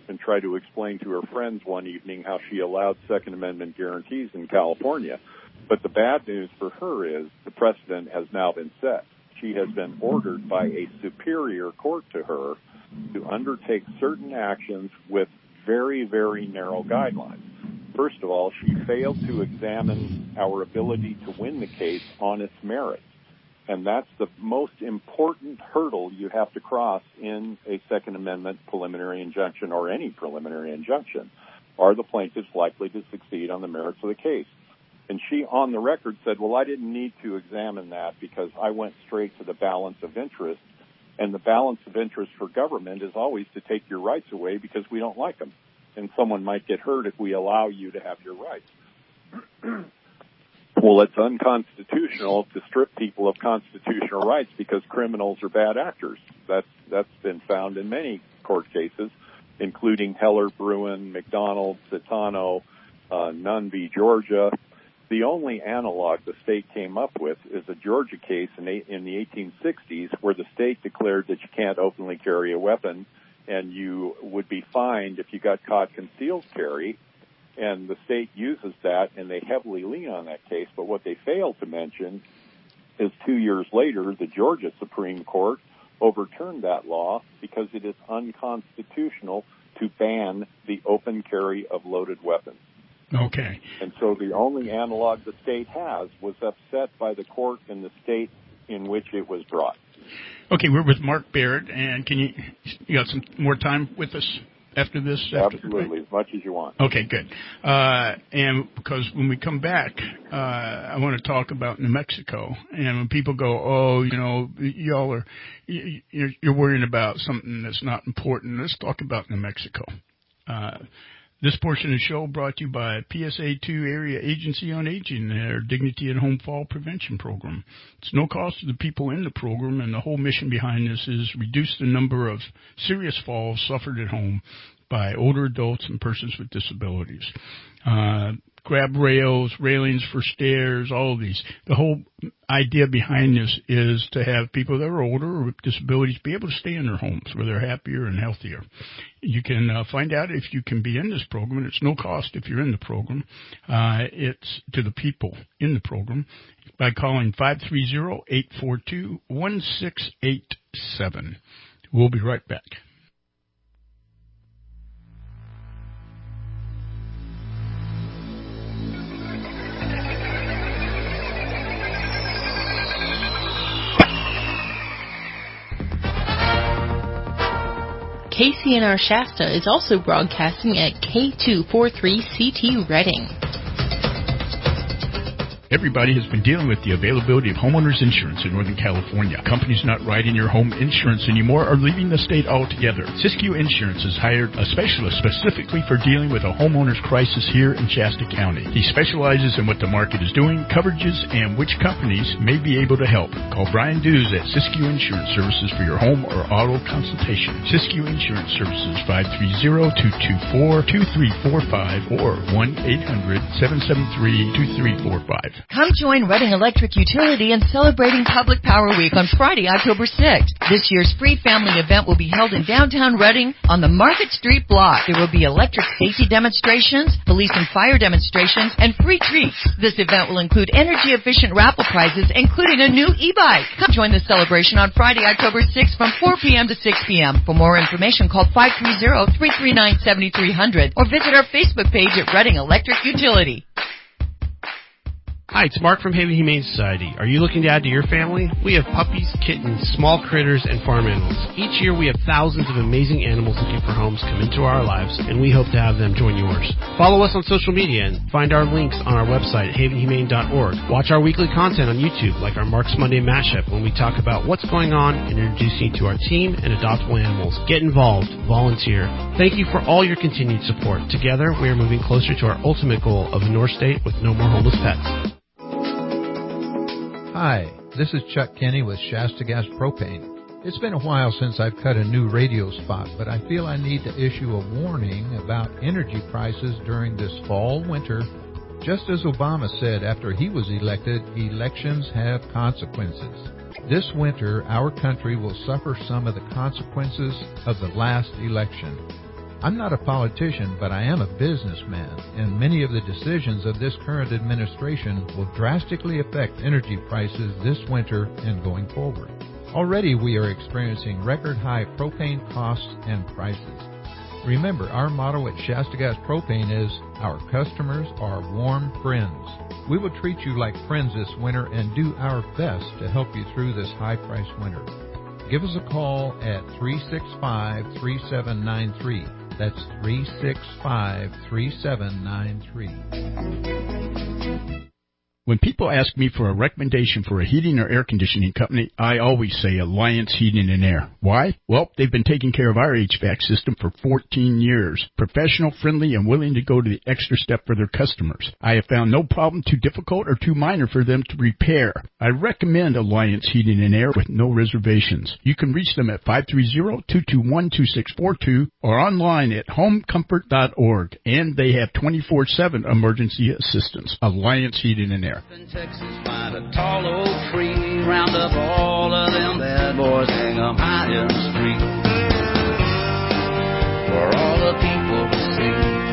and tried to explain to her friends one evening how she allowed Second Amendment guarantees in California. But the bad news for her is the precedent has now been set. She has been ordered by a superior court to her to undertake certain actions with very, very narrow guidelines. First of all, she failed to examine our ability to win the case on its merits. And that's the most important hurdle you have to cross in a Second Amendment preliminary injunction or any preliminary injunction. Are the plaintiffs likely to succeed on the merits of the case? And she, on the record, said, well, I didn't need to examine that because I went straight to the balance of interest. And the balance of interest for government is always to take your rights away because we don't like them. And someone might get hurt if we allow you to have your rights. Well, it's unconstitutional to strip people of constitutional rights because criminals are bad actors. That's been found in many court cases, including Heller, Bruin, McDonald, Citano, Nunn v. Georgia. The only analog the state came up with is a Georgia case in the 1860s where the state declared that you can't openly carry a weapon and you would be fined if you got caught concealed carry. And the state uses that, and they heavily lean on that case. But what they fail to mention is 2 years later, the Georgia Supreme Court overturned that law because it is unconstitutional to ban the open carry of loaded weapons. Okay. And so the only analog the state has was upset by the court in the state in which it was brought. Okay, we're with Mark Baird, and you got some more time with us after this? Absolutely, as much as you want. Okay, good. And because when we come back, I want to talk about New Mexico. And when people go, oh, y'all are, you're worrying about something that's not important, let's talk about New Mexico. This portion of the show brought to you by PSA2 Area Agency on Aging, their Dignity at Home Fall Prevention Program. It's no cost to the people in the program, and the whole mission behind this is reduce the number of serious falls suffered at home by older adults and persons with disabilities. Grab rails, railings for stairs, all of these. The whole idea behind this is to have people that are older or with disabilities be able to stay in their homes where they're happier and healthier. You can find out if you can be in this program. It's no cost if you're in the program. It's to the people in the program by calling 530-842-1687. We'll be right back. KCNR Shasta is also broadcasting at K243CT Redding. Everybody has been dealing with the availability of homeowners insurance in Northern California. Companies not writing your home insurance anymore are leaving the state altogether. Siskiyou Insurance has hired a specialist specifically for dealing with a homeowner's crisis here in Shasta County. He specializes in what the market is doing, coverages, and which companies may be able to help. Call Brian Dews at Siskiyou Insurance Services for your home or auto consultation. Siskiyou Insurance Services, 530-224-2345 or 1-800-773-2345. Come join Redding Electric Utility in celebrating Public Power Week on Friday, October 6th. This year's free family event will be held in downtown Redding on the Market Street block. There will be electric safety demonstrations, police and fire demonstrations, and free treats. This event will include energy-efficient raffle prizes, including a new e-bike. Come join the celebration on Friday, October 6th from 4 p.m. to 6 p.m. For more information, call 530-339-7300 or visit our Facebook page at Redding Electric Utility. Hi, it's Mark from Haven Humane Society. Are you looking to add to your family? We have puppies, kittens, small critters, and farm animals. Each year we have thousands of amazing animals looking for homes come into our lives, and we hope to have them join yours. Follow us on social media and find our links on our website at havenhumane.org. Watch our weekly content on YouTube, like our Mark's Monday Mashup, when we talk about what's going on and introduce you to our team and adoptable animals. Get involved. Volunteer. Thank you for all your continued support. Together, we are moving closer to our ultimate goal of a North State with no more homeless pets. Hi, this is Chuck Kenny with Shasta Gas Propane. It's been a while since I've cut a new radio spot, but I feel I need to issue a warning about energy prices during this fall-winter. Just as Obama said after he was elected, elections have consequences. This winter, our country will suffer some of the consequences of the last election. I'm not a politician, but I am a businessman, and many of the decisions of this current administration will drastically affect energy prices this winter and going forward. Already we are experiencing record-high propane costs and prices. Remember, our motto at Shasta Gas Propane is, our customers are warm friends. We will treat you like friends this winter and do our best to help you through this high-priced winter. Give us a call at 365-3793. That's 365-3793. When people ask me for a recommendation for a heating or air conditioning company, I always say Alliance Heating and Air. Why? Well, they've been taking care of our HVAC system for 14 years. Professional, friendly, and willing to go to the extra step for their customers. I have found no problem too difficult or too minor for them to repair. I recommend Alliance Heating and Air with no reservations. You can reach them at 530-221-2642 or online at homecomfort.org. And they have 24/7 emergency assistance. Alliance Heating and Air. In Texas, find a tall oak tree, round up all of them bad boys, hang them high in the street for all the people to see.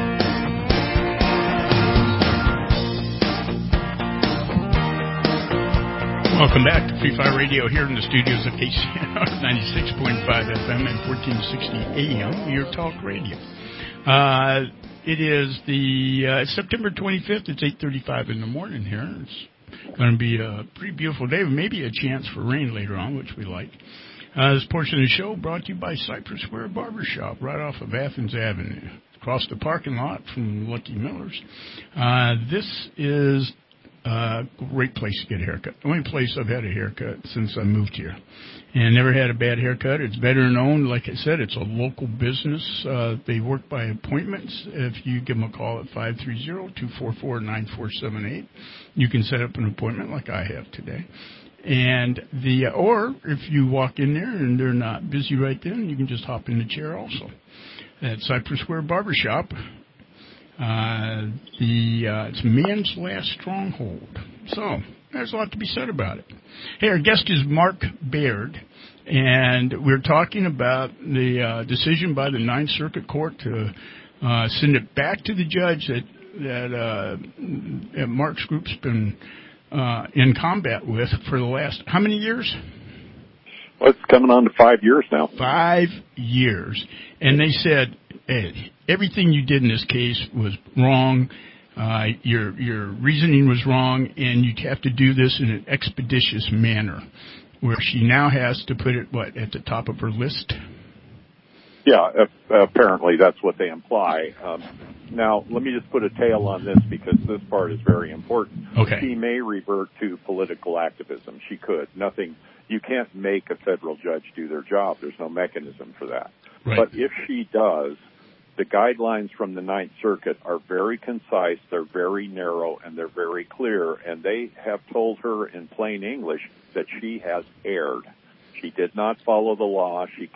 Welcome back to Free Fire Radio here in the studios of KCNR 96.5 FM and 1460 AM, your talk radio. It is the September 25th. It's 8:35 in the morning here. It's going to be a pretty beautiful day, maybe a chance for rain later on, which we like. This portion of the show brought to you by Cypress Square Barbershop, right off of Athens Avenue, across the parking lot from Lucky Miller's. This is a great place to get a haircut. The only place I've had a haircut since I moved here. And never had a bad haircut. It's veteran owned. Like I said, it's a local business. They work by appointments. If you give them a call at 530-244-9478, you can set up an appointment like I have today. And or if you walk in there and they're not busy right then, you can just hop in the chair also. At Cypress Square Barbershop, it's man's last stronghold. So there's a lot to be said about it. Hey, our guest is Mark Baird, and we're talking about the decision by the Ninth Circuit Court to send it back to the judge that Mark's group's been in combat with for the last, how many years? Well, it's coming on to 5 years now. 5 years. And they said, hey, everything you did in this case was wrong. Your reasoning was wrong, and you have to do this in an expeditious manner, where she now has to put it, at the top of her list? Yeah, apparently that's what they imply. Now, let me just put a tail on this because this part is very important. Okay. She may revert to political activism. She could. You can't make a federal judge do their job. There's no mechanism for that. Right. But if she does, the guidelines from the Ninth Circuit are very concise, they're very narrow, and they're very clear, and they have told her in plain English that she has erred. She did not follow the law. She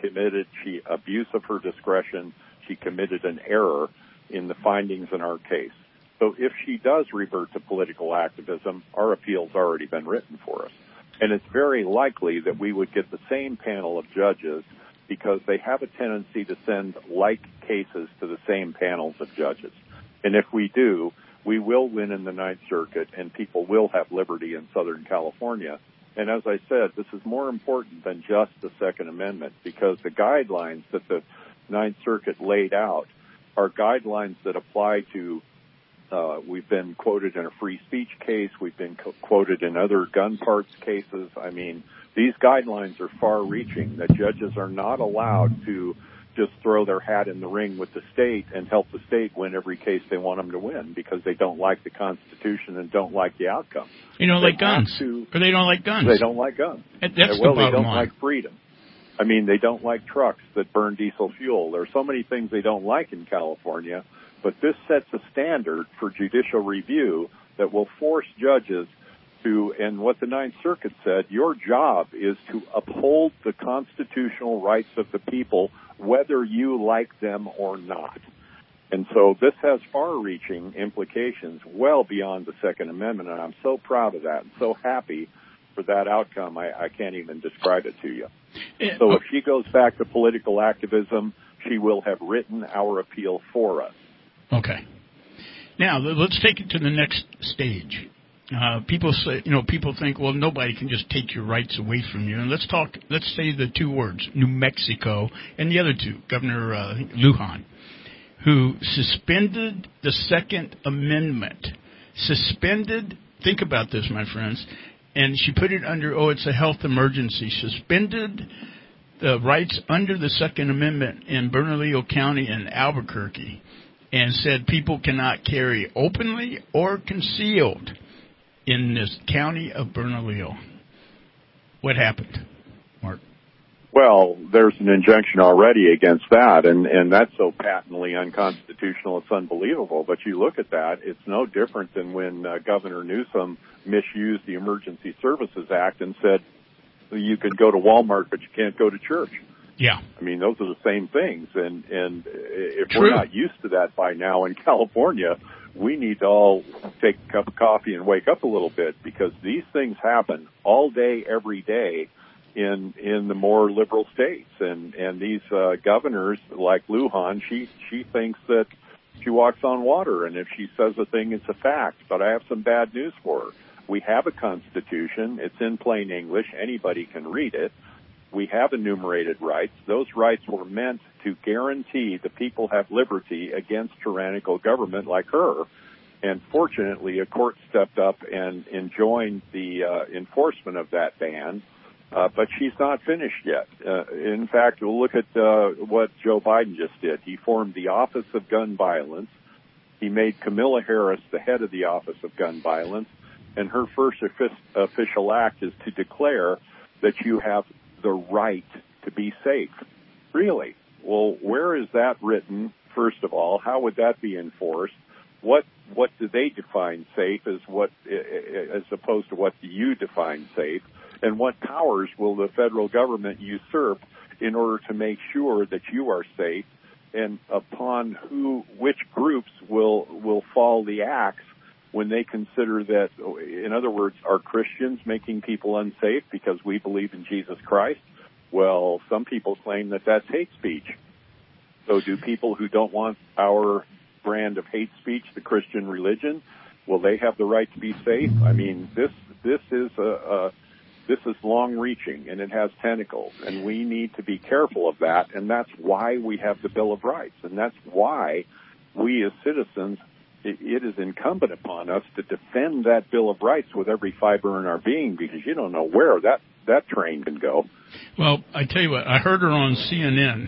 abuse of her discretion. She committed an error in the findings in our case. So if she does revert to political activism, our appeal's already been written for us. And it's very likely that we would get the same panel of judges because they have a tendency to send like cases to the same panels of judges. And if we do, we will win in the Ninth Circuit and people will have liberty in Southern California. And as I said, this is more important than just the Second Amendment because the guidelines that the Ninth Circuit laid out are guidelines that apply to, we've been quoted in a free speech case, we've been quoted in other gun parts cases. I mean, these guidelines are far-reaching, that judges are not allowed to just throw their hat in the ring with the state and help the state win every case they want them to win because they don't like the Constitution and don't like the outcome. They don't like guns. Or they don't like guns. They don't like guns. That's the bottom line. They don't like freedom. I mean, they don't like trucks that burn diesel fuel. There are so many things they don't like in California, but this sets a standard for judicial review that will force judges to, and what the Ninth Circuit said, your job is to uphold the constitutional rights of the people, whether you like them or not. And so this has far-reaching implications well beyond the Second Amendment, and I'm so proud of that and so happy for that outcome, I can't even describe it to you. So if she goes back to political activism, she will have written our appeal for us. Okay. Now, let's take it to the next stage. People say, people think, well, nobody can just take your rights away from you. And let's say the two words, New Mexico, and the other two, Governor Lujan, who suspended the Second Amendment. Think about this, my friends, and she put it under, it's a health emergency, suspended the rights under the Second Amendment in Bernalillo County and Albuquerque, and said people cannot carry openly or concealed in this county of Bernalillo. What happened, Mark? Well, there's an injunction already against that, and that's so patently unconstitutional, it's unbelievable. But you look at that, it's no different than when Governor Newsom misused the Emergency Services Act and said you could go to Walmart, but you can't go to church. Yeah. I mean, those are the same things, and if True. we're not used to that by now in California, we need to all take a cup of coffee and wake up a little bit, because these things happen all day, every day in the more liberal states, and these governors like Lujan, she thinks that she walks on water, and if she says a thing, it's a fact. But I have some bad news for her. We have a Constitution. It's in plain English. Anybody can read it. We have enumerated rights. Those rights were meant to guarantee the people have liberty against tyrannical government like her. And fortunately, a court stepped up and enjoined the enforcement of that ban. But she's not finished yet. In fact, we'll look at what Joe Biden just did. He formed the Office of Gun Violence. He made Kamala Harris the head of the Office of Gun Violence. And her first official act is to declare that you have the right to be safe. Really? Well, where is that written, first of all? How would that be enforced? What do they define safe as opposed to what you define safe? And what powers will the federal government usurp in order to make sure that you are safe? And upon which groups will fall the axe when they consider that, in other words, are Christians making people unsafe because we believe in Jesus Christ? Well, some people claim that that's hate speech. So do people who don't want our brand of hate speech, the Christian religion, will they have the right to be safe? I mean, this is long-reaching, and it has tentacles, and we need to be careful of that, and that's why we have the Bill of Rights, and that's why we as citizens, it is incumbent upon us to defend that Bill of Rights with every fiber in our being, because you don't know where that train can go. Well, I tell you what, I heard her on CNN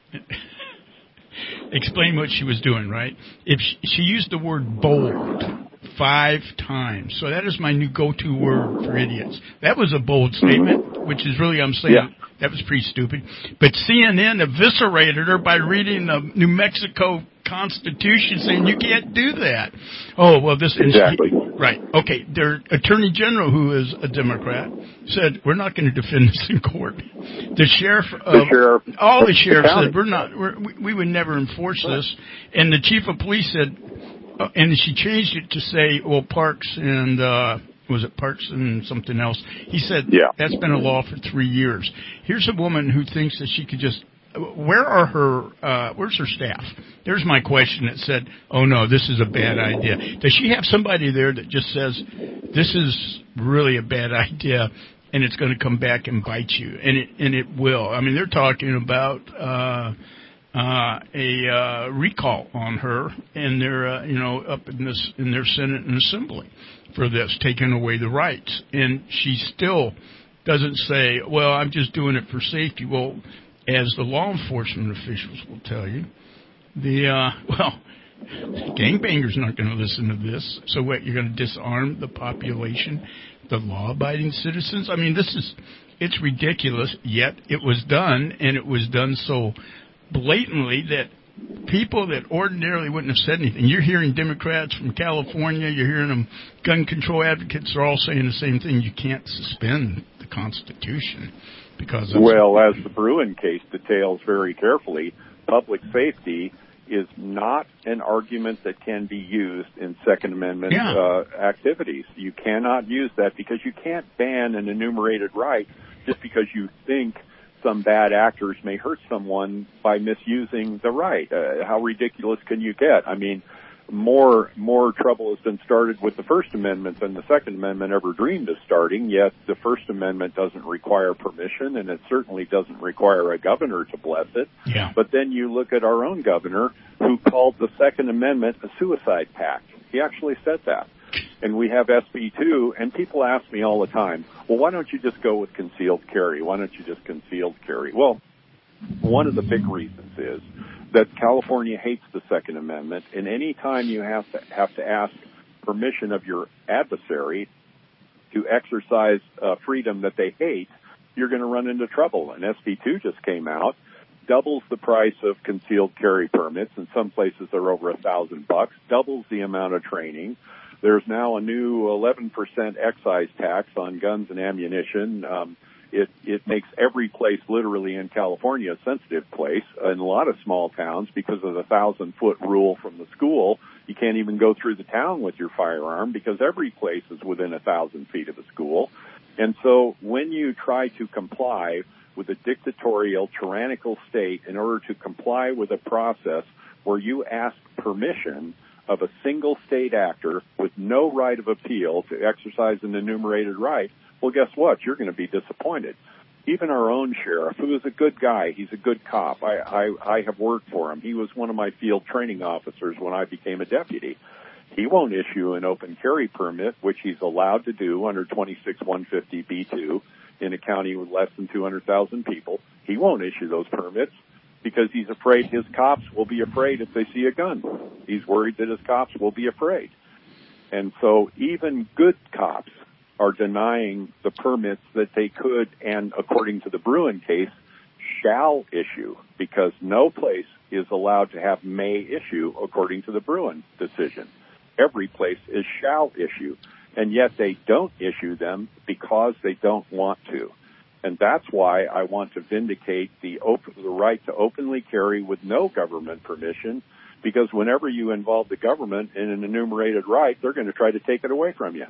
explain what she was doing, right? If she used the word bold 5 times. So that is my new go-to word for idiots. That was a bold statement, which is really, I'm saying, that was pretty stupid. But CNN eviscerated her by reading the New Mexico Constitution saying you can't do that. Oh, well, this is... Exactly. Right. Okay. Their Attorney General, who is a Democrat, said, we're not going to defend this in court. The sheriff... all the sheriffs said, we would never enforce this. And the chief of police said... and she changed it to say, well, Parks and, was it Parks and something else? He said, that's been a law for 3 years. Here's a woman who thinks that she could just, where's her staff? There's my question that said, oh no, this is a bad idea. Does she have somebody there that just says, this is really a bad idea and it's going to come back and bite you? And it will. I mean, they're talking about, a recall on her, and they're up in their Senate and Assembly for this, taking away the rights. And she still doesn't say, well, I'm just doing it for safety. Well, as the law enforcement officials will tell you, gangbangers aren't going to listen to this. So what, you're going to disarm the population, the law-abiding citizens? I mean, it's ridiculous, yet it was done, and it was done so blatantly that people that ordinarily wouldn't have said anything. You're hearing Democrats from California, you're hearing them, gun control advocates are all saying the same thing. You can't suspend the Constitution because of... Well, as the Bruin case details very carefully, public safety is not an argument that can be used in Second Amendment activities. You cannot use that because you can't ban an enumerated right just because you think some bad actors may hurt someone by misusing the right. How ridiculous can you get? I mean, more trouble has been started with the First Amendment than the Second Amendment ever dreamed of starting, yet the First Amendment doesn't require permission, and it certainly doesn't require a governor to bless it. Yeah. But then you look at our own governor, who called the Second Amendment a suicide pact. He actually said that. And we have SB 2, and people ask me all the time, well, why don't you just go with concealed carry? Why don't you just concealed carry? Well, one of the big reasons is that California hates the Second Amendment, and any time you have to ask permission of your adversary to exercise freedom that they hate, you're going to run into trouble. And SB 2 just came out, doubles the price of concealed carry permits. In some places they're over $1,000, doubles the amount of training. There's now a new 11% excise tax on guns and ammunition. It makes every place literally in California a sensitive place. In a lot of small towns, because of the 1,000-foot rule from the school, you can't even go through the town with your firearm because every place is within 1,000 feet of a school. And so when you try to comply with a dictatorial, tyrannical state in order to comply with a process where you ask permission of a single state actor with no right of appeal to exercise an enumerated right, well, guess what? You're going to be disappointed. Even our own sheriff, who is a good guy, he's a good cop. I have worked for him. He was one of my field training officers when I became a deputy. He won't issue an open carry permit, which he's allowed to do under 26-150B2 in a county with less than 200,000 people. He won't issue those permits because he's afraid his cops will be afraid if they see a gun. He's worried that his cops will be afraid. And so even good cops are denying the permits that they could and, according to the Bruin case, shall issue, because no place is allowed to have may issue according to the Bruin decision. Every place is shall issue, and yet they don't issue them because they don't want to. And that's why I want to vindicate the right to openly carry with no government permission, because whenever you involve the government in an enumerated right, they're going to try to take it away from you.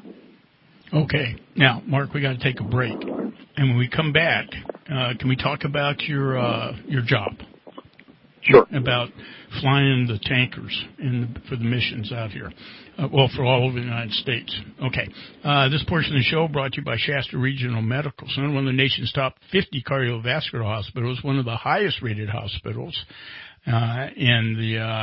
Okay. Now, Mark, we got to take a break. And when we come back, can we talk about your job? Sure. About flying the tankers for the missions out here. For all over the United States. Okay. This portion of the show brought to you by Shasta Regional Medical Center, one of the nation's top 50 cardiovascular hospitals, one of the highest rated hospitals in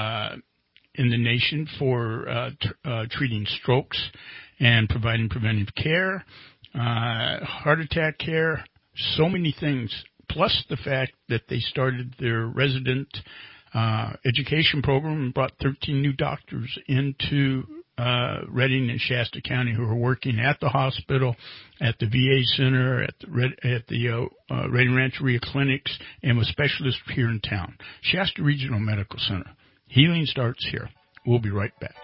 the nation for treating strokes and providing preventive care, heart attack care, so many things, plus the fact that they started their resident education program and brought 13 new doctors into Redding and Shasta County who are working at the hospital, at the VA center, at the Redding Rancheria clinics, and with specialists here in town. Shasta Regional Medical Center. Healing starts here. We'll be right back.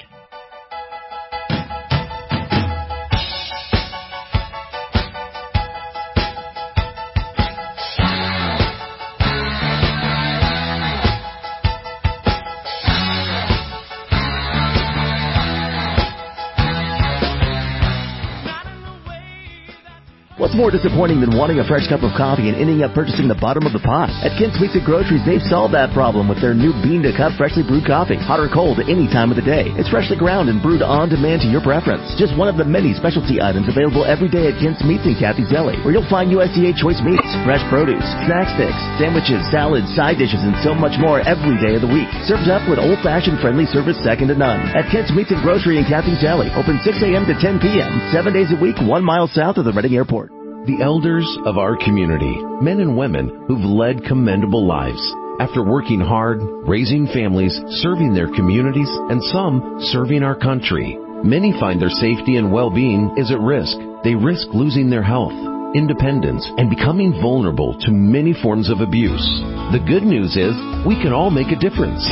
What's more disappointing than wanting a fresh cup of coffee and ending up purchasing the bottom of the pot? At Kent's Meats and Groceries, they've solved that problem with their new bean-to-cup freshly brewed coffee. Hot or cold at any time of the day. It's freshly ground and brewed on demand to your preference. Just one of the many specialty items available every day at Kent's Meats and Kathy's Deli, where you'll find USDA choice meats, fresh produce, snack sticks, sandwiches, salads, side dishes, and so much more every day of the week. Served up with old-fashioned friendly service second to none. At Kent's Meats and Grocery in Kathy's Deli, open 6 a.m. to 10 p.m., 7 days a week, 1 mile south of the Redding Airport. The elders of our community, men and women who've led commendable lives. After working hard, raising families, serving their communities, and some serving our country, many find their safety and well-being is at risk. They risk losing their health, independence, and becoming vulnerable to many forms of abuse. The good news is we can all make a difference.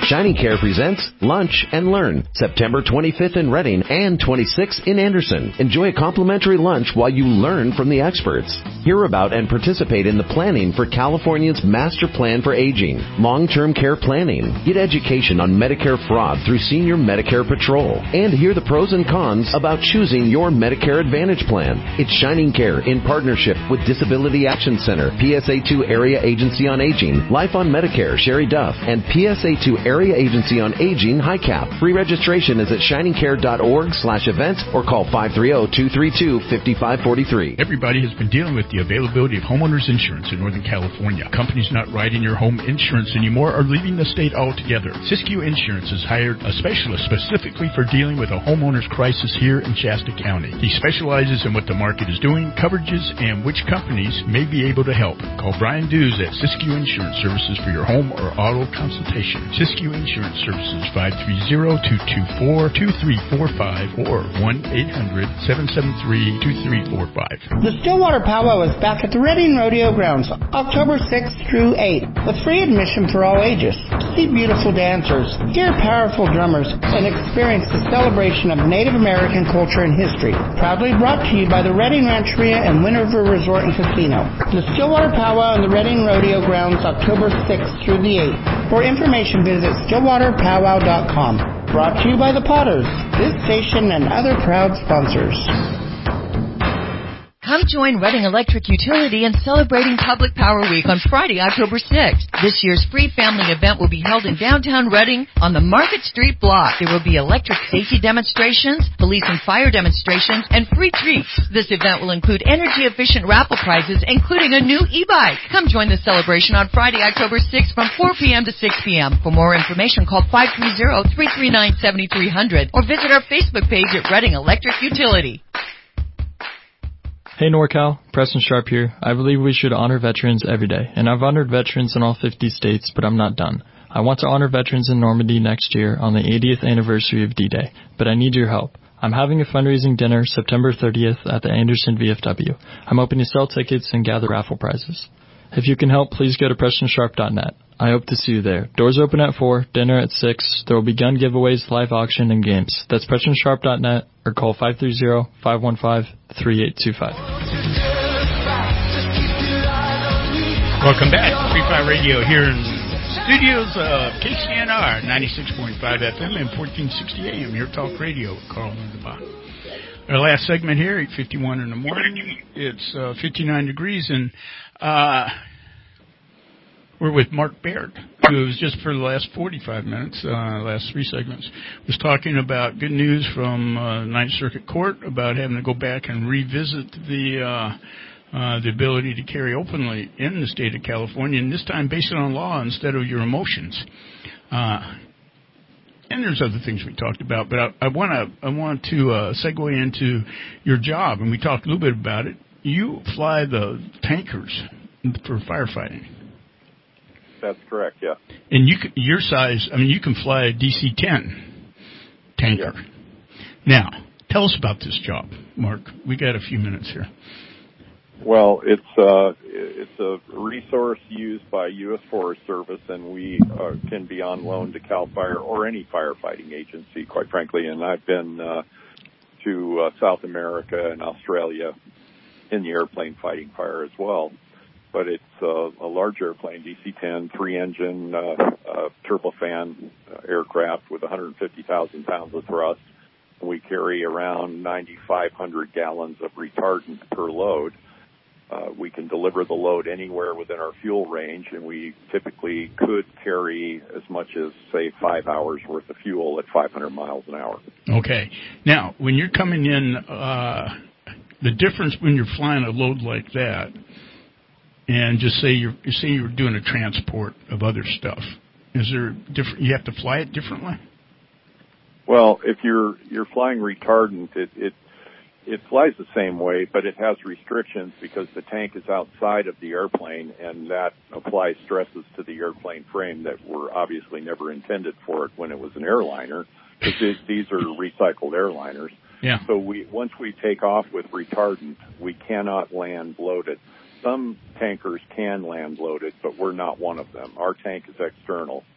Shining Care presents Lunch and Learn, September 25th in Reading and 26th in Anderson. Enjoy a complimentary lunch while you learn from the experts. Hear about and participate in the planning for California's Master Plan for Aging, long-term care planning. Get education on Medicare fraud through Senior Medicare Patrol. And hear the pros and cons about choosing your Medicare Advantage plan. It's Shining Care in partnership with Disability Action Center, PSA2 Area Agency on Aging, Life on Medicare, Sherry Duff, and PSA2 Area Agency on Aging, HICAP. Free registration is at shiningcare.org/events or call 530-232-5543. Everybody has been dealing with the availability of homeowners insurance in Northern California. Companies not writing your home insurance anymore are leaving the state altogether. Siskiyou Insurance has hired a specialist specifically for dealing with a homeowner's crisis here in Shasta County. He specializes in what the market is doing, coverages, and which companies may be able to help. Call Brian Dews at Siskiyou Insurance Services for your home or auto consultation. Siskiyou Insurance Services, 530-224-2345 or 1-800-773-2345. The Stillwater Powwow is back at the Reading Rodeo Grounds, October 6th through 8th, with free admission for all ages. See beautiful dancers, hear powerful drummers, and experience the celebration of Native American culture and history. Proudly brought to you by the Reading Rancheria and Wind River Resort and Casino. The Stillwater Powwow and the Reading Rodeo Grounds, October 6th through the 8th. For information, visit stillwaterpowwow.com. Brought to you by the Potters, this station, and other proud sponsors. Come join Reading Electric Utility in celebrating Public Power Week on Friday, October 6th. This year's free family event will be held in downtown Reading on the Market Street block. There will be electric safety demonstrations, police and fire demonstrations, and free treats. This event will include energy-efficient raffle prizes, including a new e-bike. Come join the celebration on Friday, October 6th from 4 p.m. to 6 p.m. For more information, call 530-339-7300 or visit our Facebook page at Reading Electric Utility. Hey NorCal, Preston Sharp here. I believe we should honor veterans every day, and I've honored veterans in all 50 states, but I'm not done. I want to honor veterans in Normandy next year on the 80th anniversary of D-Day, but I need your help. I'm having a fundraising dinner September 30th at the Anderson VFW. I'm hoping to sell tickets and gather raffle prizes. If you can help, please go to PrestonSharp.net. I hope to see you there. Doors open at 4, dinner at 6. There will be gun giveaways, live auction, and games. That's PrestonSharp.net or call 530-515-3825. Welcome back. Free Fire Radio here in studios of KCNR 96.5 FM and 1460 AM. Your talk radio with Carl Lindenbach. Our last segment here, 8:51 in the morning. It's 59 degrees, and we're with Mark Baird, who was just for the last 45 minutes, last three segments, was talking about good news from Ninth Circuit Court about having to go back and revisit the ability to carry openly in the state of California, and this time based on law instead of your emotions. And there's other things we talked about, but I want to segue into your job, and we talked a little bit about it. You fly the tankers for firefighting. That's correct, yeah. And your size, I mean, you can fly a DC-10 tanker. Yeah. Now, tell us about this job, Mark. We got a few minutes here. Well, it's a resource used by U.S. Forest Service, and we can be on loan to CAL FIRE or any firefighting agency, quite frankly. And I've been to South America and Australia in the airplane fighting fire as well. But it's a large airplane, DC-10, three-engine turbofan aircraft with 150,000 pounds of thrust. We carry around 9,500 gallons of retardant per load. We can deliver the load anywhere within our fuel range, and we typically could carry as much as, say, 5 hours worth of fuel at 500 miles an hour. Okay. Now, when you're coming in, the difference when you're flying a load like that, and just say you're doing a transport of other stuff, is there different? You have to fly it differently? Well, if you're flying retardant, it flies the same way, but it has restrictions because the tank is outside of the airplane, and that applies stresses to the airplane frame that were obviously never intended for it when it was an airliner, because these are recycled airliners. Yeah. So once we take off with retardant, we cannot land loaded. Some tankers can land loaded, but we're not one of them. Our tank is external.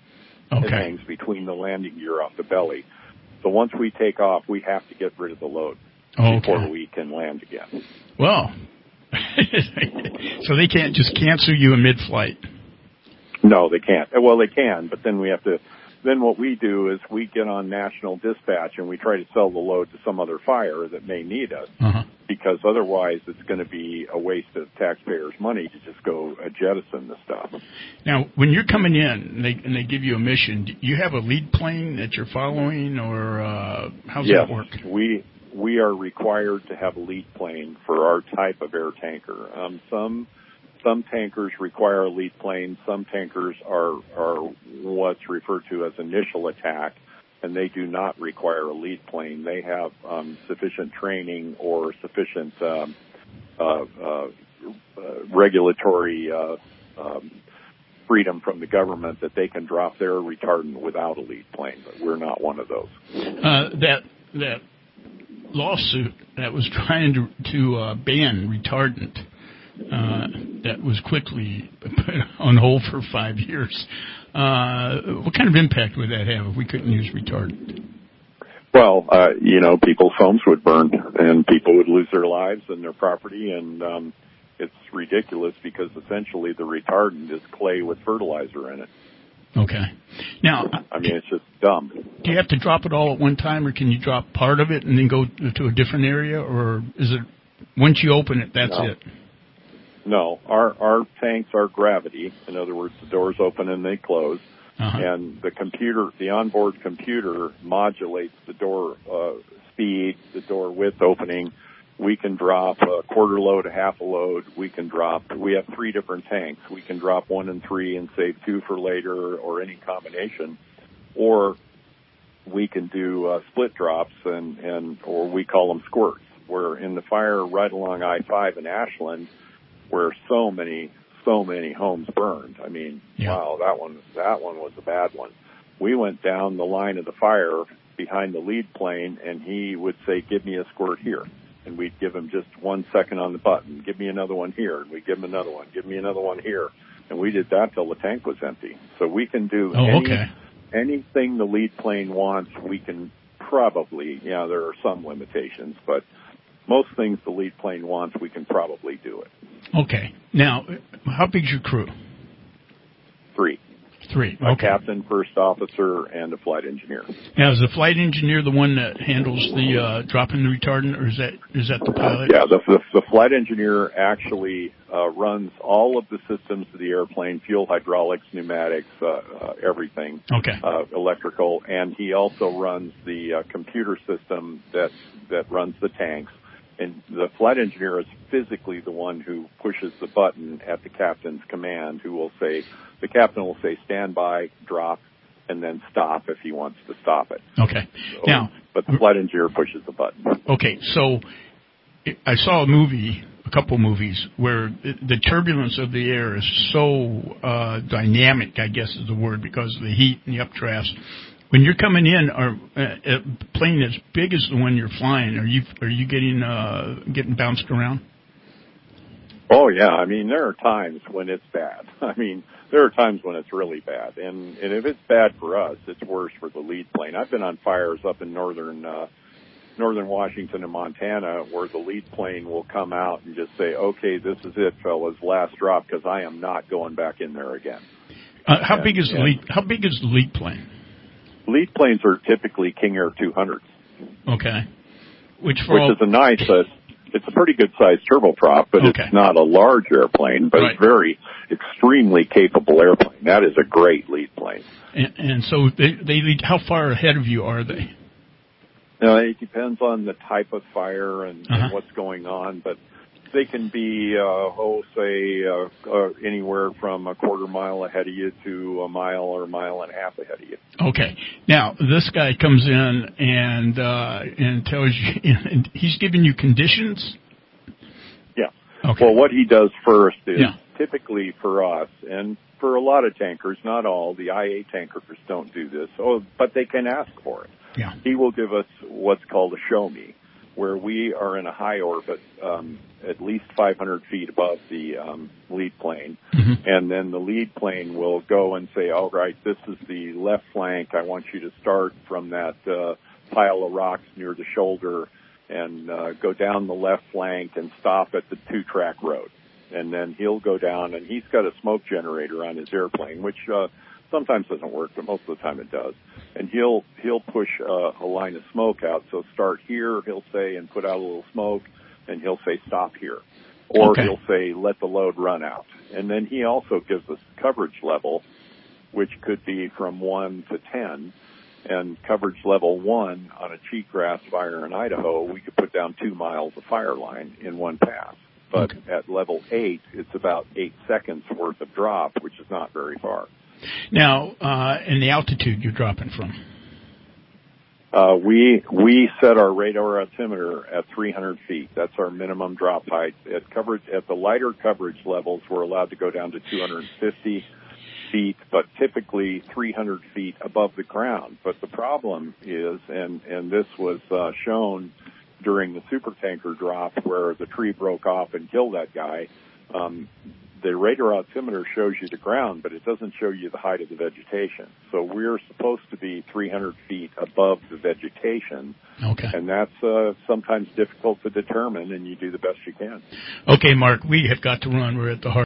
It hangs between the landing gear off the belly. So once we take off, we have to get rid of the load before we can land again. Well, so they can't just cancel you in mid-flight. No, they can't. Well, they can, but then we have to. Then what we do is we get on national dispatch and we try to sell the load to some other fire that may need us, because otherwise it's going to be a waste of taxpayers' money to just go jettison the stuff. Now, when you're coming in and they give you a mission, do you have a lead plane that you're following, or how's that work? We are required to have a lead plane for our type of air tanker. Some tankers require a lead plane. Some tankers are what's referred to as initial attack, and they do not require a lead plane. They have sufficient training or sufficient regulatory freedom from the government that they can drop their retardant without a lead plane, but we're not one of those. That lawsuit that was trying to ban retardant, that was quickly put on hold for 5 years. What kind of impact would that have if we couldn't use retardant? Well, people's homes would burn and people would lose their lives and their property, and it's ridiculous because essentially the retardant is clay with fertilizer in it. Okay. Now, I mean, it's just dumb. Do you have to drop it all at one time, or can you drop part of it and then go to a different area, or is it once you open it, that's it? No, our tanks are gravity. In other words, the doors open and they close, and the onboard computer modulates the door speed, the door width opening. We can drop a quarter load, a half a load. We have 3 different tanks. We can drop 1 and 3 and save 2 for later, or any combination, or we can do split drops or we call them squirts. We're in the fire right along I-5 in Ashland, where so many homes burned. I mean, wow, that one was a bad one. We went down the line of the fire behind the lead plane, and he would say, "Give me a squirt here." And we'd give him just 1 second on the button. "Give me another one here." And we'd give him another one. "Give me another one here." And we did that till the tank was empty. So we can do anything the lead plane wants. We can probably, there are some limitations, but most things the lead plane wants, we can probably do it. Okay. Now, how big's your crew? 3. A captain, first officer, and a flight engineer. Now, is the flight engineer the one that handles the dropping the retardant, or is that the pilot? Yeah, the flight engineer actually runs all of the systems of the airplane: fuel, hydraulics, pneumatics, everything. Okay. Electrical, and he also runs the computer system that runs the tanks. And the flight engineer is physically the one who pushes the button at the captain's command, the captain will say, "Stand by, drop," and then stop if he wants to stop it. Okay. But the flight engineer pushes the button. Okay, so I saw a couple movies, where the turbulence of the air is so dynamic, I guess is the word, because of the heat and the updrafts. When you're coming in, a plane as big as the one you're flying, are you getting bounced around? Oh yeah, I mean there are times when it's bad. I mean there are times when it's really bad, and if it's bad for us, it's worse for the lead plane. I've been on fires up in northern Washington and Montana where the lead plane will come out and just say, "Okay, this is it, fellas, last drop, because I am not going back in there again." How big is the lead plane? Lead planes are typically King Air 200s. Okay. Which is a nice, it's a pretty good sized turboprop, but it's not a large airplane, but it's very extremely capable airplane. That is a great lead plane. And so they lead, how far ahead of you are they? It depends on the type of fire and what's going on, but they can be, anywhere from a quarter mile ahead of you to a mile or a mile and a half ahead of you. Okay. Now, this guy comes in and tells you, and he's giving you conditions? Yeah. Okay. Well, what he does first is typically for us, and for a lot of tankers, not all, the IA tankers don't do this, but they can ask for it. Yeah. He will give us what's called a show me. where we are in a high orbit, at least 500 feet above the lead plane. Mm-hmm. And then the lead plane will go and say, all right, this is the left flank. I want you to start from that pile of rocks near the shoulder and go down the left flank and stop at the 2-track road. And then he'll go down, and he's got a smoke generator on his airplane, which sometimes doesn't work, but most of the time it does. And he'll push a line of smoke out. So start here, he'll say, and put out a little smoke, and he'll say stop here. Or Okay. he'll say let the load run out. And then he also gives us coverage level, which could be from 1 to 10. And coverage level 1 on a cheatgrass fire in Idaho, we could put down 2 miles of fire line in one pass. But at level 8, it's about 8 seconds worth of drop, which is not very far. Now, and the altitude you're dropping from? We set our radar altimeter at 300 feet. That's our minimum drop height. At the lighter coverage levels, we're allowed to go down to 250 feet, but typically 300 feet above the ground. But the problem is, and this was shown during the supertanker drop where the tree broke off and killed that guy, the radar altimeter shows you the ground, but it doesn't show you the height of the vegetation. So we're supposed to be 300 feet above the vegetation. Okay. And that's sometimes difficult to determine, and you do the best you can. Okay, Mark, we have got to run. We're at the heart